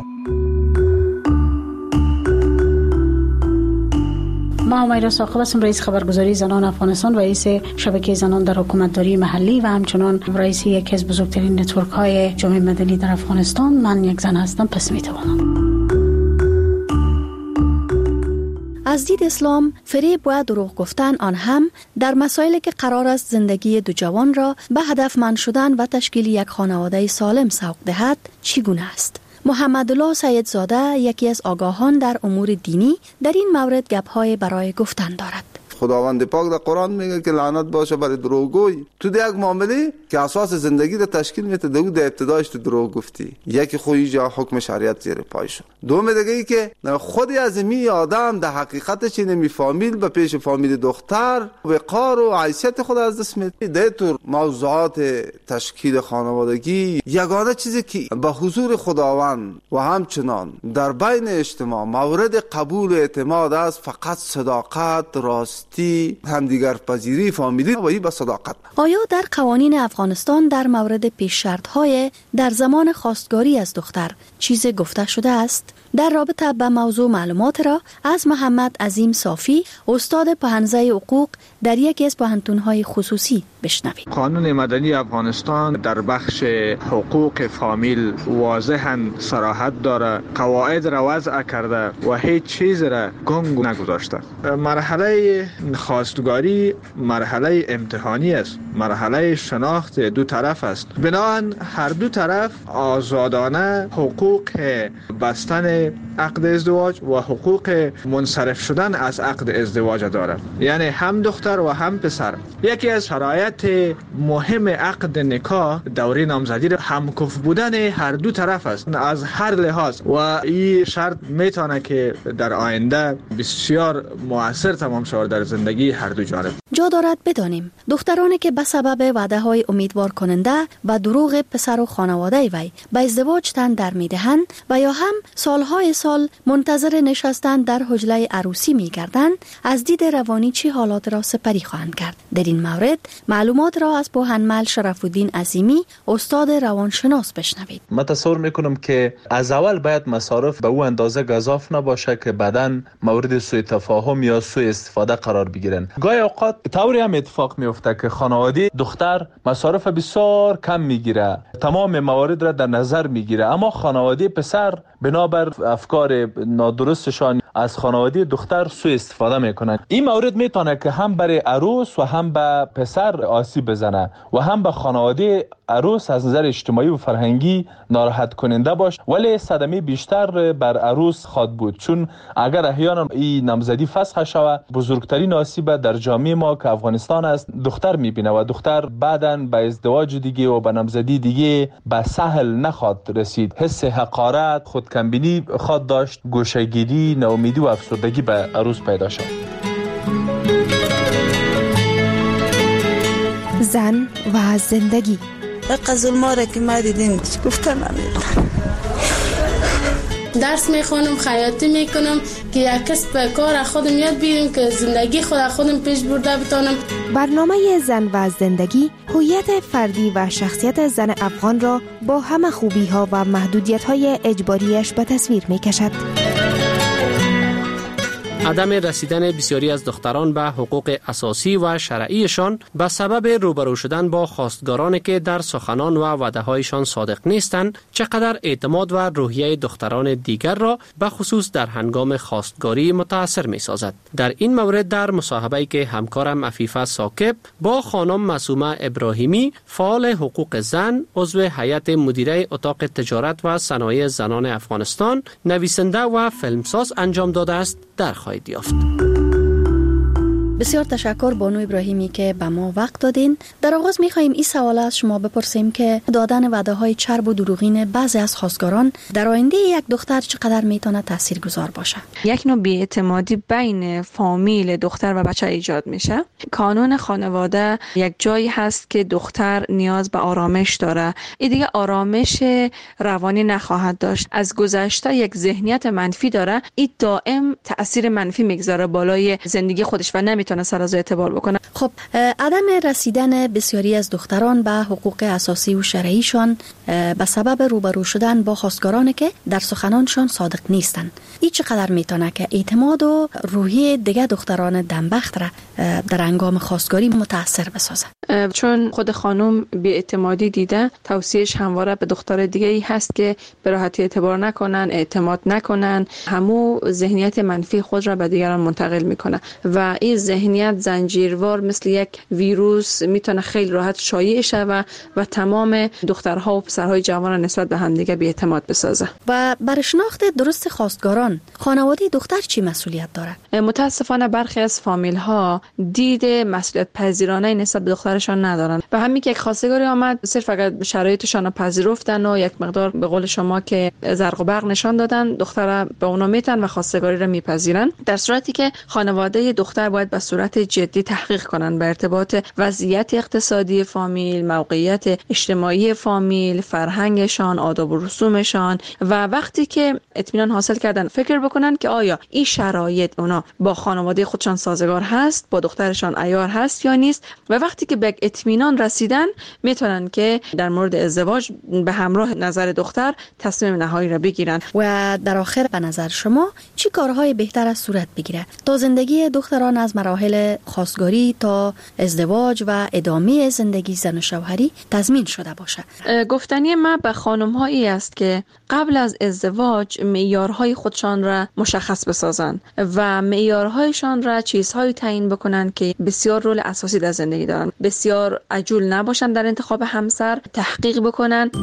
ما امیرا ثاقب هستم، رئیس خبرگزاری زنان افغانستان، رئیس شبکه زنان در حکومتداری محلی و همچنان رئیس یکی از بزرگترین نتورک های جامعه مدنی در افغانستان. من یک زن هستم، پس میتوانم. از دید اسلام فریب و دروغ گفتن آن هم در مسائلی که قرار است زندگی دو جوان را به هدفمند شدن و تشکیل یک خانواده سالم سوق دهد چگونه است؟ محمدالله سیدزاده یکی از آگاهان در امور دینی در این مورد گپ‌های برای گفتن دارد. خداوند پاک در قرآن میگه که لعنت باشه بر دروغگوی. تو در یک معامله که اساس زندگی را تشکیل میده در ابتدایش تو دروغ گفتی، یکی خوی جا حکم شریعت زیر پای شد. دوم دیگه ای که خودی از می آدم در حقیقتش نمی فامیل به پیش فامیل دختر وقار و حیثیت خود از دست میده. در طور موضوعات تشکیل خانوادگی یگانه چیزی که به حضور خداوند و همچنان در بین اجتماع مورد قبول اعتماد است فقط صداقت، راستی، همدیگر پذیری فامیلی و این به صداقت. آیا در قوانین افغانستان در مورد پیش شرط‌های در زمان خواستگاری از دختر چیزی گفته شده است؟ در رابطه با موضوع معلومات را از محمد عظیم صافی، استاد پهنزه حقوق در یکی از پوهنتون‌های خصوصی بشنوید. قانون مدنی افغانستان در بخش حقوق فامیل واضحاً صراحت داره، قواعد را وضع کرده و هیچ چیز را گنگ نگذاشته. مرحله خواستگاری مرحله امتحانی است، مرحله شناخت دو طرف است. بنابراین هر دو طرف آزادانه حقوق بستن عقد ازدواج و حقوق منصرف شدن از عقد ازدواج داره، یعنی هم دختر و هم پسر. یکی از شرایط مهم عقد نکاح دوره نامزدی همکف بودن هر دو طرف است از هر لحاظ و این شرط میتونه که در آینده بسیار مؤثر تمام شود در زندگی هر دو جانب. جا دارد بدانیم دخترانی که به سبب وعده‌های امیدوار کننده و دروغ پسر و خانواده وی به ازدواج تن در میدهند و یا هم سالهای سال منتظر نشستن در حجله عروسی میگردند، از دید روانی چه حالات را سپری خواهند کرد؟ در این مورد معلومات را از پوهنمل شرف الدین عظیمی، استاد روانشناس بشنوید. من تصور میکنم که از اول باید مصارف به او اندازه گزاف نباشه که بعداً مورد سوء تفاهم یا سوء استفاده قرار بگیرن. گاهی اوقات طوری هم اتفاق میفته که خانواده دختر مصارف بسیار کم میگیره، تمام موارد را در نظر میگیره، اما خانواده پسر بنابر افکار نادرستشان از خانواده دختر سوء استفاده میکنن. این مورد میتونه که هم برای عروس و هم به پسر آسیب بزنه و هم به خانواده عروس از نظر اجتماعی و فرهنگی ناراحت کننده باش، ولی صدمه بیشتر بر عروس خواد بود، چون اگر احیانا این نامزدی فسخ شود بزرگترین آسیب در جامعه ما که افغانستان است دختر میبینه و دختر بعداً به ازدواج دیگه و به نامزدی دیگه به سهل نخواد رسید، حس حقارت، خودکمبینی خواد داشت، گوشه‌گیری، ناامیدی و افسردگی به عروس پیدا شد. زن و زندگی ظلما را که ما دیدیم گفتم درس میخونم، خیاطی میکنم که یک کسب کار خودم یاد بگیرم که زندگی خودم پیش برده بتونم. برنامه زن و زندگی هویت فردی و شخصیت زن افغان را با همه خوبی ها و محدودیت های اجباریش به تصویر میکشد. عدم رسیدن بسیاری از دختران به حقوق اساسی و شرعیشان به سبب روبرو شدن با خواستگارانی که در سخنان و وعده‌هایشان صادق نیستند چقدر اعتماد و روحیه دختران دیگر را به خصوص در هنگام خواستگاری متاثر می‌سازد. در این مورد در مصاحبه‌ای که همکارم عفیفه ساکب با خانم معصومه ابراهیمی فعال حقوق زن عضو هیئت مدیره اتاق تجارت و صنایع زنان افغانستان نویسنده و فیلمساز انجام داده است در خواهید یافت. بسیار تشکر بانو ابراهیمی که به ما وقت دادین. در آغاز می‌خوایم این سوال از شما بپرسیم که دادن وعده‌های چرب و دروغین بعضی از خواستگاران در آینده یک دختر چقدر میتونه تاثیرگذار باشه؟ یک نوع بی‌اعتمادی بین فامیل دختر و بچه ایجاد میشه. کانون خانواده یک جایی هست که دختر نیاز به آرامش داره. این دیگه آرامش روانی نخواهد داشت. از گذشته یک ذهنیت منفی داره. این دائم تأثیر منفی میگذاره بالای زندگی خودش و نمیتونه سر از اعتبار بکنه. خب عدم رسیدن بسیاری از دختران به حقوق اساسی و شرعیشان به سبب روبرو شدن با خواستگارانی که در سخنانشان صادق نیستند، این چقدر میتونه که اعتماد و روحیه دیگه دختران دنبخت را در هنگام خواستگاری متاثر بسازه؟ چون خود خانم بی‌اعتمادی دیده، توصیهش همواره به دختر دیگه ای هست که به راحتی اعتبار نکنن، اعتماد نکنن، همو ذهنیت منفی خود را به دیگران منتقل میکنه و این ذهنیت زنجیروار مثل یک ویروس میتونه خیلی راحت شایع شود و تمام دخترها و پسرهای جوان نسبت به همدیگه بی‌اعتماد بسازه. و برای شناخت درست خواستگاران خانواده دختر چی مسئولیت داره؟ متاسفانه برخی از فامیل ها دید مسئولیت پذیرانه نسبت به دخترشان ندارن و همین که یک خواستگاری آمد صرف اگر شرایطشان رو پذیرفتن و یک مقدار به قول شما که زرق و برق نشان دادن، دختر به اونا میتن و خواستگاری رو میپذیرن، در صورتی که خانواده دختر باید به صورت جدی تحقیق کنن به ارتباط وضعیت اقتصادی فامیل، موقعیت اجتماعی فامیل، فرهنگشان، آداب و رسومشان و وقتی که اطمینان حاصل کردن فکر بکنن که آیا این شرایط اونا با خانواده خودشان سازگار هست، با دخترشان عیار هست یا نیست و وقتی که به اطمینان رسیدن میتونن که در مورد ازدواج به همراه نظر دختر تصمیم نهایی را بگیرن. و در آخر به نظر شما چی کارهای بهتر از صورت بگیره تا زندگی دختران از مراحل خواستگاری تا ازدواج و ادامه زندگی زن و شوهری تضمین شده باشه؟ گفتنی ما به خانم هایی است که قبل از ازدواج معیارهای خودشان را مشخص بسازن و معیارهایشان را چیزهایی تعیین بکنن که بسیار رول اساسی در زندگی دارن. بسیار عجول نباشن در انتخاب همسر، تحقیق بکنن.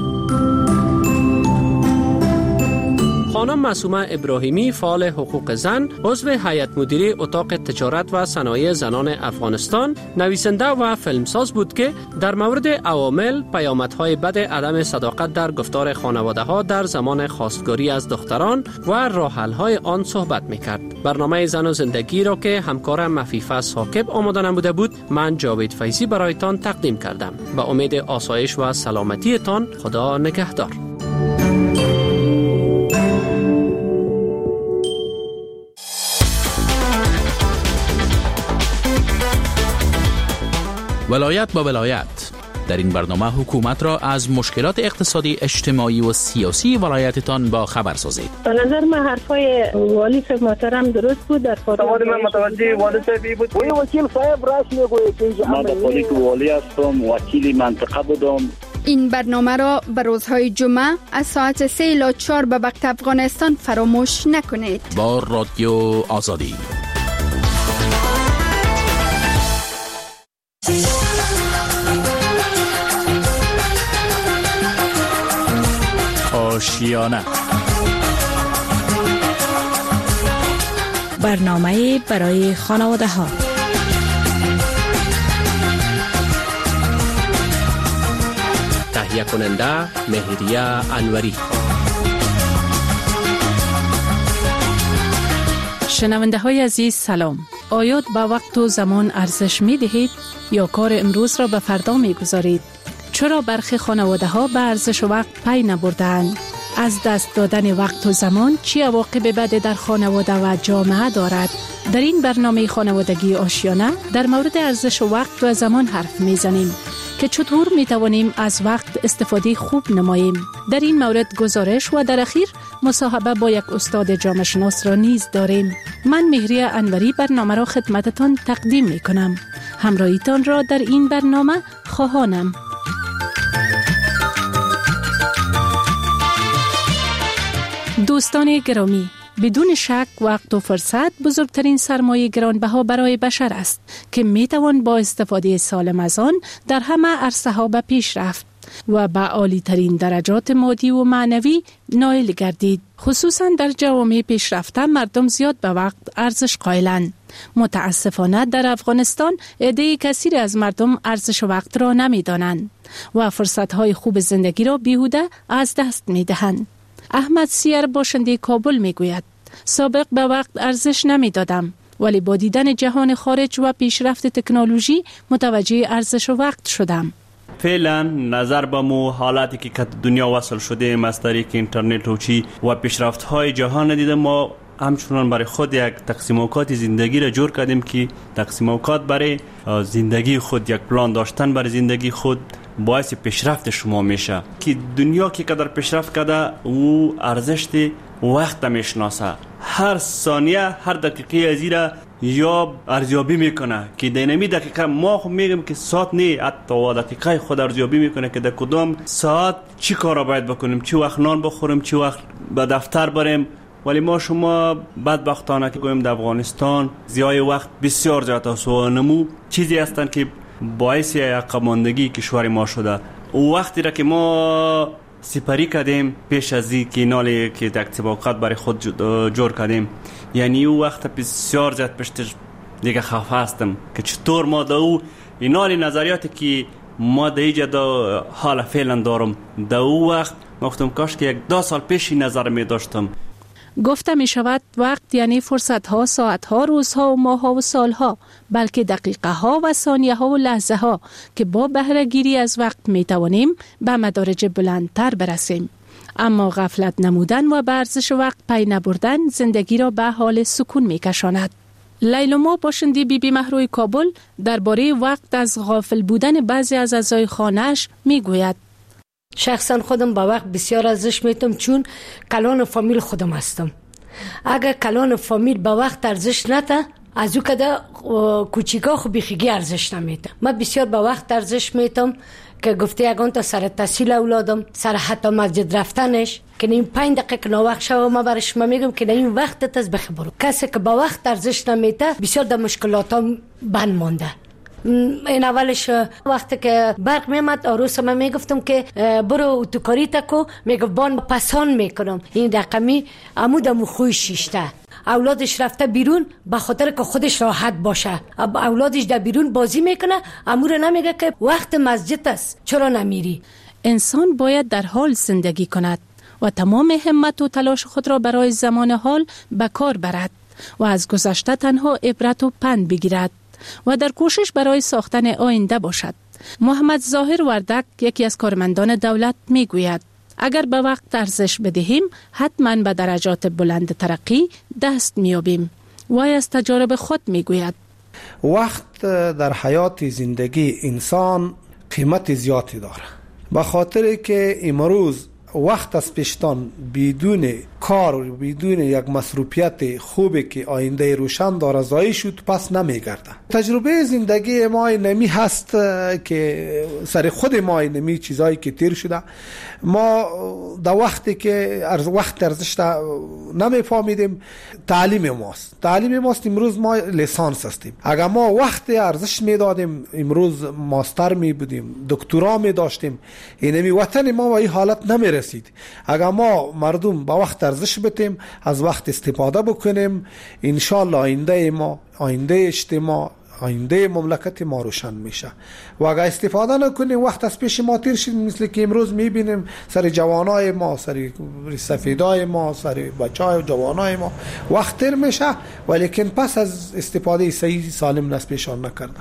خانم معصومه ابراهیمی، فعال حقوق زن، عضو هیئت مدیره اتاق تجارت و صنایع زنان افغانستان، نویسنده و فیلمساز بود که در مورد عوامل، پیامدهای بد عدم صداقت در گفتار خانواده‌ها در زمان خواستگاری از دختران و راه‌حل‌های آن صحبت می‌کرد. برنامه زن و زندگی را که همکارم عفیفه ثاقب آماده نموده بود، من جاوید فیضی برایتان تقدیم کردم. به امید آسایش و سلامتیتان، خدا نگهدار. ولایت با ولایت. در این برنامه حکومت را از مشکلات اقتصادی، اجتماعی و سیاسی ولایتتان با خبر سازید. به نظر من حرفای والی صاحب محترم درست بود. در سوال من متوجه والی صاحب بود. وکیل صاحب راست میگوید که من خودی که والی هستم، وکیل منطقه بودم. این برنامه را به روزهای جمعه از ساعت 3 الی 4 به وقت افغانستان فراموش نکنید. با رادیو آزادی. آشیانه، برنامه برای خانواده ها. تهیه کننده مهریه انوری. شنونده های عزیز سلام. آیا به وقت و زمان ارزش می دهید یا کار امروز را به فردا می گذارید؟ چرا برخی خانواده ها به ارزش وقت پی نبردند؟ از دست دادن وقت و زمان چی عواقب بد در خانواده و جامعه دارد؟ در این برنامه خانوادگی آشیانه در مورد ارزش وقت و زمان حرف میزنیم که چطور میتوانیم از وقت استفاده خوب نماییم. در این مورد گزارش و در اخیر مصاحبه با یک استاد جامعه شناس را نیز داریم. من مهریه انوری برنامه را خدمتتان تقدیم میکنم. همراهیتان را در این برنامه خواهانم. دوستان گرامی، بدون شک وقت و فرصت بزرگترین سرمایه گرانبها برای بشر است که میتوان با استفاده سالم از آن در همه عرصه‌ها به پیش رفت و به عالی ترین درجات مادی و معنوی نائل گردید. خصوصا در جوامع پیشرفته مردم زیاد به وقت ارزش قائلند. متاسفانه در افغانستان عده کثیری از مردم ارزش وقت را نمیدانند و فرصت‌های خوب زندگی را بیهوده از دست میدهند. احمد سیر باشنده کابل میگوید سابق به وقت ارزش نمیدادم، ولی با دیدن جهان خارج و پیشرفت تکنولوژی متوجه ارزش وقت شدم. فعلا نظر به مو حالاتی که دنیا وصل شده از طریق اینترنت و چی و پیشرفت های جهان دیده، ما همچنان برای خود یک تقسیم اوقات زندگی را جور کردیم که تقسیم اوقات برای زندگی خود، یک پلان داشتن برای زندگی خود باعث پیشرفت شما میشه که دنیا که قدر پیشرفت کرده او ارزش وقت میشناسه. هر ثانیه، هر دقیقه از ایره یا ارزیابی میکنه که در نمی دقیقه ما خب میگم که ساعت نه، حتی دقیقه خود ارزیابی میکنه که در کدام ساعت چی کارا باید بکنیم، چی وقت نان بخوریم، چی وقت به دفتر بریم ولی ما شما بدبختانه که گویم در افغانستان زیای وقت بسیار زیاد است و نمو چیزی هستند که باعث عقب ماندگی کشور ما شده. او وقتی را که ما سپری کردیم پیش از این که نالی که یک طبقات برای خود جور کردیم، یعنی او وقت بسیار زیاد پشتش دیگه خفه هستم که چطور ما دا او اینالی نظریاتی که ما در اینجا دا حال فعلا دارم دا او وقت گفتم کاش که 1-2 سال پیش این نظر می داشتم. گفته می شود وقت یعنی فرصت ها، ساعت ها، روزها و ماه ها و سال ها، بلکه دقیقه ها و ثانیه ها و لحظه ها که با بهره گیری از وقت می توانیم به مدارج بلندتر برسیم. اما غفلت نمودن و به ارزش وقت پی نبردن زندگی را به حال سکون می کشاند. لیلما باشندی بی مهروی کابل درباره وقت از غافل بودن بعضی از اعضای خانه‌اش می گوید: شخصا خودم با وقت بسیار ارزش میتم، چون کلان فامیل خودم هستم. اگر کلان فامیل با وقت ارزش نده، از او کده کوچیکا خو بیخیگی ارزش نمیده. من بسیار با وقت ارزش میتم که گفته یگان تا سر تحصیل اولادم، سر حتی مسجد رفتنش که این 5 دقیقه که ناوقت شو ما برش ما میگم که این وقتت از بخبرو. کسی که با وقت ارزش نمیده بسیار در مشکلاتم بند مونده. این اولش وقتی که برق میامد آروس من میگفتم که برو اتوکاری تکو، میگفت بان پسان میکنم. این رقمی عمودمو خوی شیشته. اولادش رفته بیرون به خاطر که خودش راحت باشه. اولادش در بیرون بازی میکنه، امور نمیگه که وقت مسجد است چرا نمیری. انسان باید در حال زندگی کند و تمام همت و تلاش خود را برای زمان حال به کار برد و از گذشته تنها عبرت و پند بگیرد و در کوشش برای ساختن آینده باشد. محمد ظاهر وردک، یکی از کارمندان دولت، میگوید اگر به وقت ارزش بدهیم حتما به درجات بلند ترقی دست میابیم. وای از تجارب خود میگوید وقت در حیات زندگی انسان قیمت زیادی داره، به خاطر که امروز وقت از پیشتان بدون کار و بدون یک مصروفیت خوبی که آینده روشن داره ضایع شد پس نمیگرده. تجربه زندگی ما نمی هست که سر خود ما نمی چیزایی که تیر شده ما در وقتی که وقت ارزش نمیفهمیدیم. تعلیم ماست امروز ما لیسانس هستیم. اگر ما وقت ارزش میدادیم امروز ماستر می بودیم، دکترا می داشتیم، اینمی وطن ما و این حالت نمی رسید. اگر ما مردم با وقت ارزش بدیم، از وقت استفاده بکنیم، انشالله آینده ما، آینده اجتماع، آینده مملکت ما روشن میشه. و اگر استفاده نکنیم وقت از پیش ما تیر شد، مثل که امروز میبینیم سر جوانای ما، سر سفیدای ما، سر بچهای جوانای ما وقت تیر میشه، ولیکن پس از استفاده صحیح سالم از پیشان نکردن.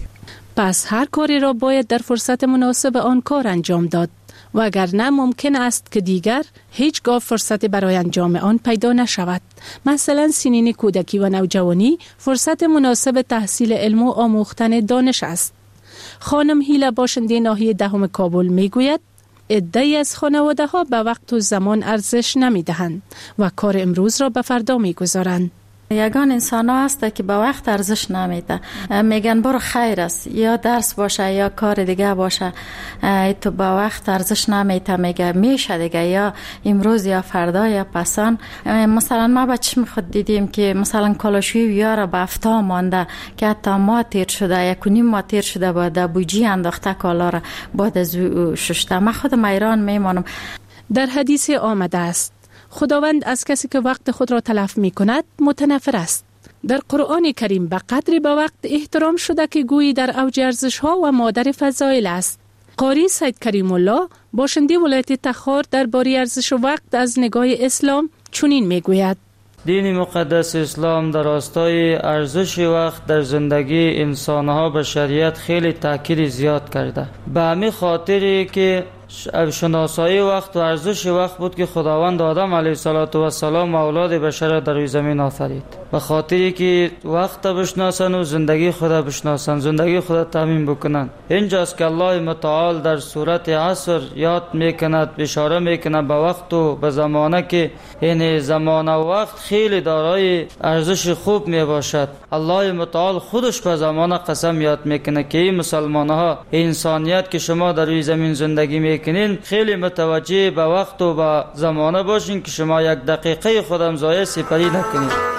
پس هر کاری را باید در فرصت مناسب آن کار انجام داد، وگرنه ممکن است که دیگر هیچگاه فرصت برای انجام آن پیدا نشود. مثلا سنین کودکی و نوجوانی فرصت مناسب تحصیل علم و آموختن دانش است. خانم هیله باشنده ناحیه 10 کابل میگوید عده‌ای از خانواده ها به وقت و زمان ارزش نمیدهند و کار امروز را به فردا میگذارند. یگان انسان ها هست که به وقت ارزش نمیده، میگن برو خیر است، یا درس باشه یا کار دیگه باشه، تو به وقت ارزش نمیده، میگه میشه دیگه، یا امروز یا فردا یا پسان. مثلا ما بچه خود دیدیم که مثلا کالاشوی یارا به افتا مانده که حتی ما تیر شده، 1.5 ماه تیر شده بعد بوجی انداخته کالا را بعد از ششته. من خودم ایران میمانم. در حدیث آمده است خداوند از کسی که وقت خود را تلف می کند متنفر است. در قرآن کریم به قدری به وقت احترام شده که گویی در اوج ارزش ها و مادر فضایل است. قاری سید کریم الله باشنده ولایت تخار درباره ارزش وقت از نگاه اسلام چنین می گوید: دین مقدس اسلام در راستای ارزش وقت در زندگی انسانها به شریعت خیلی تاکید زیاد کرده. به همین خاطری که شناسایی وقت و ارزش وقت بود که خداوند آدم علیه السلام و اولاد بشر در روی زمین آفرید به خاطری که وقت بشناسن و زندگی خود بشناسن، زندگی خود تامین بکنن. اینجاست که الله متعال در سورت عصر یاد میکند، اشاره میکند به وقت و به زمانه که این زمان و وقت خیلی دارای ارزش خوب میباشد. الله متعال خودش به زمانه قسم یاد میکنه که این مسلمان ها، انسانیت که شما در روی زمین زندگی میکنین، خیلی متوجه به وقت و به زمانه باشین که شما یک دقیقه خودم ضایع سپری نکنید.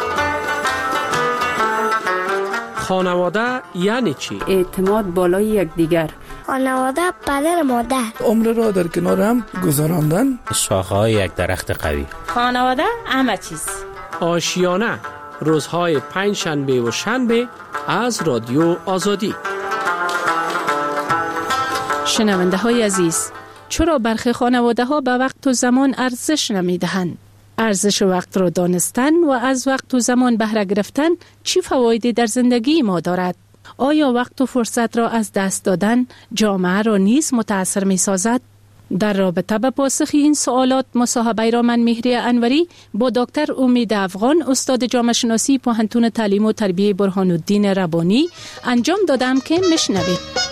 خانواده یعنی چی؟ اعتماد بالای یکدیگر. خانواده پدر مادر. عمر را در کنار هم گذراندن. شاخه‌های یک درخت قوی. خانواده همه چیز. آشیانه روزهای پنجشنبه و شنبه از رادیو آزادی. شنونده های عزیز، چرا برخی خانواده ها به وقت و زمان ارزش نمی دهند؟ ارزش وقت را دانستن و از وقت و زمان بهره گرفتن چی فوایدی در زندگی ما دارد؟ آیا وقت و فرصت را از دست دادن جامعه را نیز متاثر می سازد؟ در رابطه با پاسخ این سوالات مصاحبه را من مهری انوری با دکتر امید افغان، استاد جامعه شناسی پوهنتون تعلیم و تربیه برهان الدین ربانی انجام دادم که میشنوید.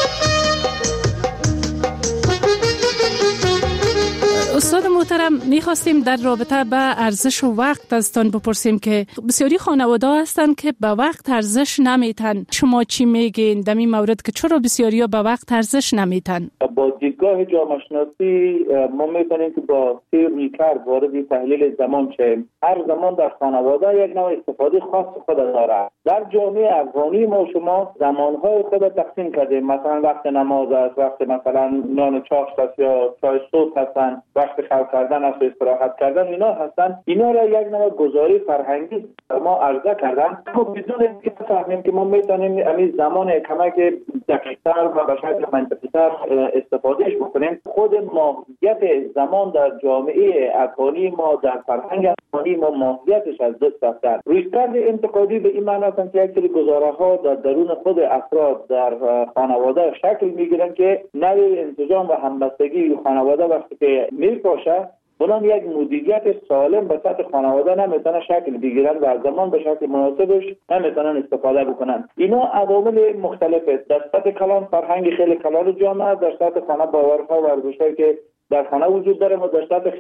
استاد محترم، میخواستیم در رابطه با ارزش و وقت ازتان بپرسیم که بسیاری خانواده هستند که به وقت ارزش نمیتن. شما چی میگین در این مورد که چرا بسیاری ها به وقت ارزش نمیتن؟ با دیدگاه جامعه شناسی ما میتونیم که با سیر کرد وارد تحلیل زمان شیم. هر زمان در خانواده یک نوع استفاده خاص خود داره. در جامعه افغانی ما شما زمانهای خود تقسیم کردیم. مثلا وقت نماز است، وقت مثلا نان چاشت است یا چای صبح هستن، وقت خواب کردن است، استراحت کردن اینا هستن. اینا را یک نوع گزاری فرهنگی ما عرضه کردن. ما بدون اینکه بفهمیم که ما میتونیم همین زمان کمک دقیق‌تر و به شکل منطقی‌تر استفادهش بکنیم. خود ماهیت زمان در جامعه افغانی ما، در فرهنگ افغانی ما، ماهیتش از دست رفته. رویکرد انتقادی به این معنی است که یک سری گزاره‌ها در درون خود افراد در خانواده شکل میگیرن که نوع انسجام و همبستگی خانواده وقتی که میپاشه، بنام یک مدیریت سالم به سطح خانواده نمیتونه شکل بگیرن و از زمان به شکل مناسبش نمیتونن استفاده بکنن. اینا عوامل مختلفه. در سطح کلان فرهنگ خیلی کلان جامعه، در سطح خانه باورها و ارزش‌هایی که در خانه وجود داره، و در سطح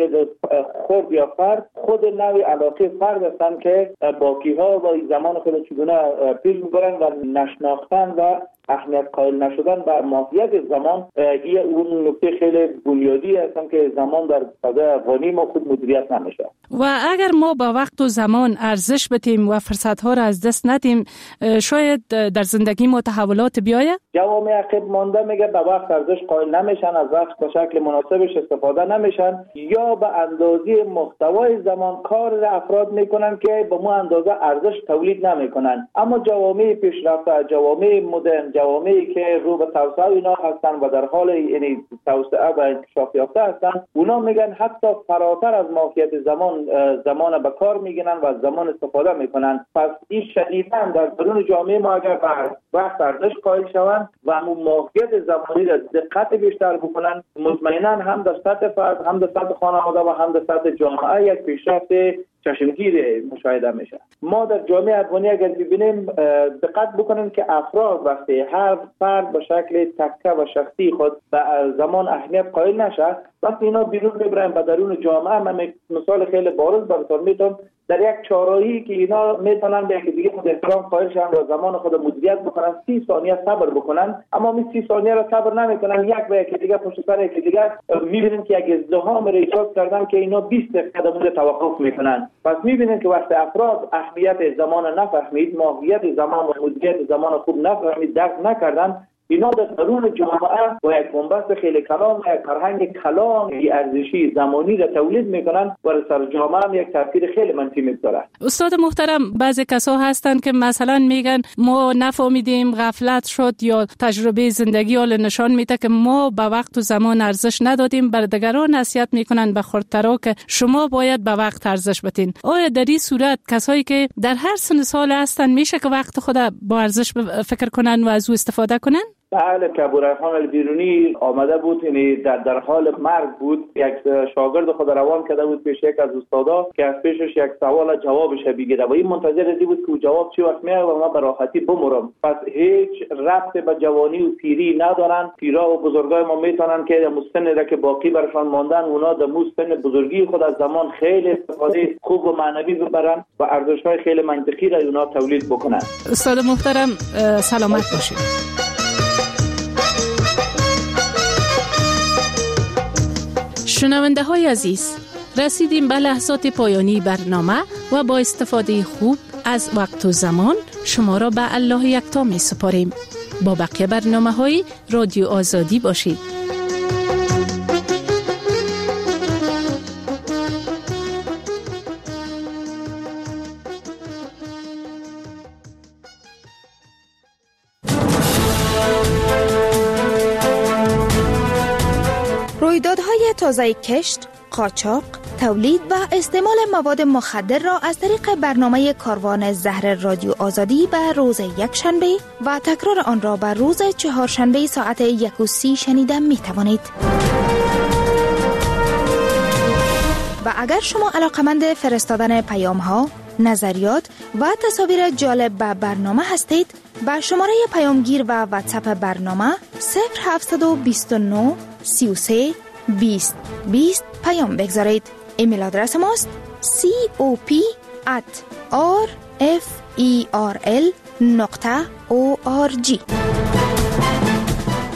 خود یا فرد خود نوع علاقه فرد هستن که باقی‌ها و زمان خود چگونه پیش میبرن و نشناختن و اهمیت قائل نشدن بر ماهیت زمان این اون نکته خیلی بنیادی هستن که زمان در ساده افغانی ما خود مدیریت نمیشه. و اگر ما با وقت و زمان ارزش بدیم و فرصت‌ها را از دست ندیم، شاید در زندگی ما تحولات بیاید. جوامع عقب مانده میگه به وقت ارزش قائل نمیشن، از وقت به شکل مناسبش استفاده نمیشن، یا به اندازه محتوای زمان کار افراد میکنن که به ما اندازه ارزش تولید نمیکنن. اما جوامع پیشرفته، جوامع مدرن، جوامعی که رو به توسعه اینا هستن و در حال یعنی توسعه و انکشاف یافته هستن، اونا میگن حتی فراتر از ماهیت زمان به کار میگیرن و از زمان استفاده میکنن. پس این شدیداً در درون جامعه ما اگر وقت ارزش قائل شوند و همون ماهیت زمانی را دقت بیشتر بکنن، مطمئنا هم در سطح فرد، هم در سطح خانواده و هم در سطح جامعه یک پیشرفت چشمگیر مشاهده میشه. ما در جامعه افغانی اگر ببینیم دقت بکنیم که افراد وقتی هر فرد به شکل تکه و شخصی خود به زمان اهمیت قائل نشه، وقتی اینا بیرون ببرن به درون جامعه، من مثال خیلی بارز براتون میتونم در یک چهارراهی که اینا میتونن به یکی دیگه خود احترام قائل شن و زمان خود مدیریت بکنن، 30 ثانیه صبر بکنن، اما می 30 ثانیه را صبر نمیکنن، یک به یکی دیگه پشت سر یکی دیگه میبینیم که یک ازدحام را ایجاد کردن که اینا 20 دقیقه در توقف میکنن. پس میبینیم که وقتی افراد اهمیت زمان نفهمید، ماهیت زمان و مدیریت زمان خوب نفهمید، درک نکردن، اینا در درون جامعه با یک بنبست خیلی کلان و یک فرهنگ کلان ارزشی زمانی را تولید میکنن و سر جامعه هم یک تاثیر خیلی منفی میگذاره. استاد محترم، بعضی کسا هستن که مثلا میگن ما نفهمیدیم، غفلت شد، یا تجربه زندگی حال نشان میده که ما به وقت و زمان ارزش ندادیم. بر دیگران نصیحت میکنن به خردترا که شما باید به وقت ارزش بدین. آیا در این صورت کسایی که در هر سن سال هستن میشه که وقت خود با ارزش فکر کنن و از او استفاده کنن؟ بله که ابوریحان البیرونی آمده بود، یعنی در حال مرگ بود. یک شاگرد خود روان کرده بود پیش یک از استادا که از پیشش یک سوال جوابش بگیره و این منتظر ازی بود که جواب چی وقت میاد و ما به راحتی بمرم. پس هیچ ربط به جوانی و پیری ندارن. پیرا و بزرگای ما میتونن که مستن را که باقی برشان ماندن اونا در مستن بزرگی خود از زمان خیلی استفاده خوب و معنوی ببرن و ارزش‌های خیلی منطقی را اونا تولید بکنن. استاد محترم سلامت باشید. شنونده های عزیز، رسیدیم به لحظات پایانی برنامه و با استفاده خوب از وقت و زمان شما را به الله یکتا می سپاریم. با بقیه برنامه های رادیو آزادی باشید. رویدادهای تازه کشت، قاچاق، تولید و استعمال مواد مخدر را از طریق برنامه کاروان زهر رادیو آزادی به روز یکشنبه و تکرار آن را به روز چهارشنبه ساعت 1:30 شنیده می توانید. و اگر شما علاقمند فرستادن پیام ها، نظریات و تصاویر جالب به برنامه هستید، با شماره پیامگیر و واتساپ برنامه 0729 33 20 20 پیام بگذارید. ایمیل آدرس ماست cop@rferl.org.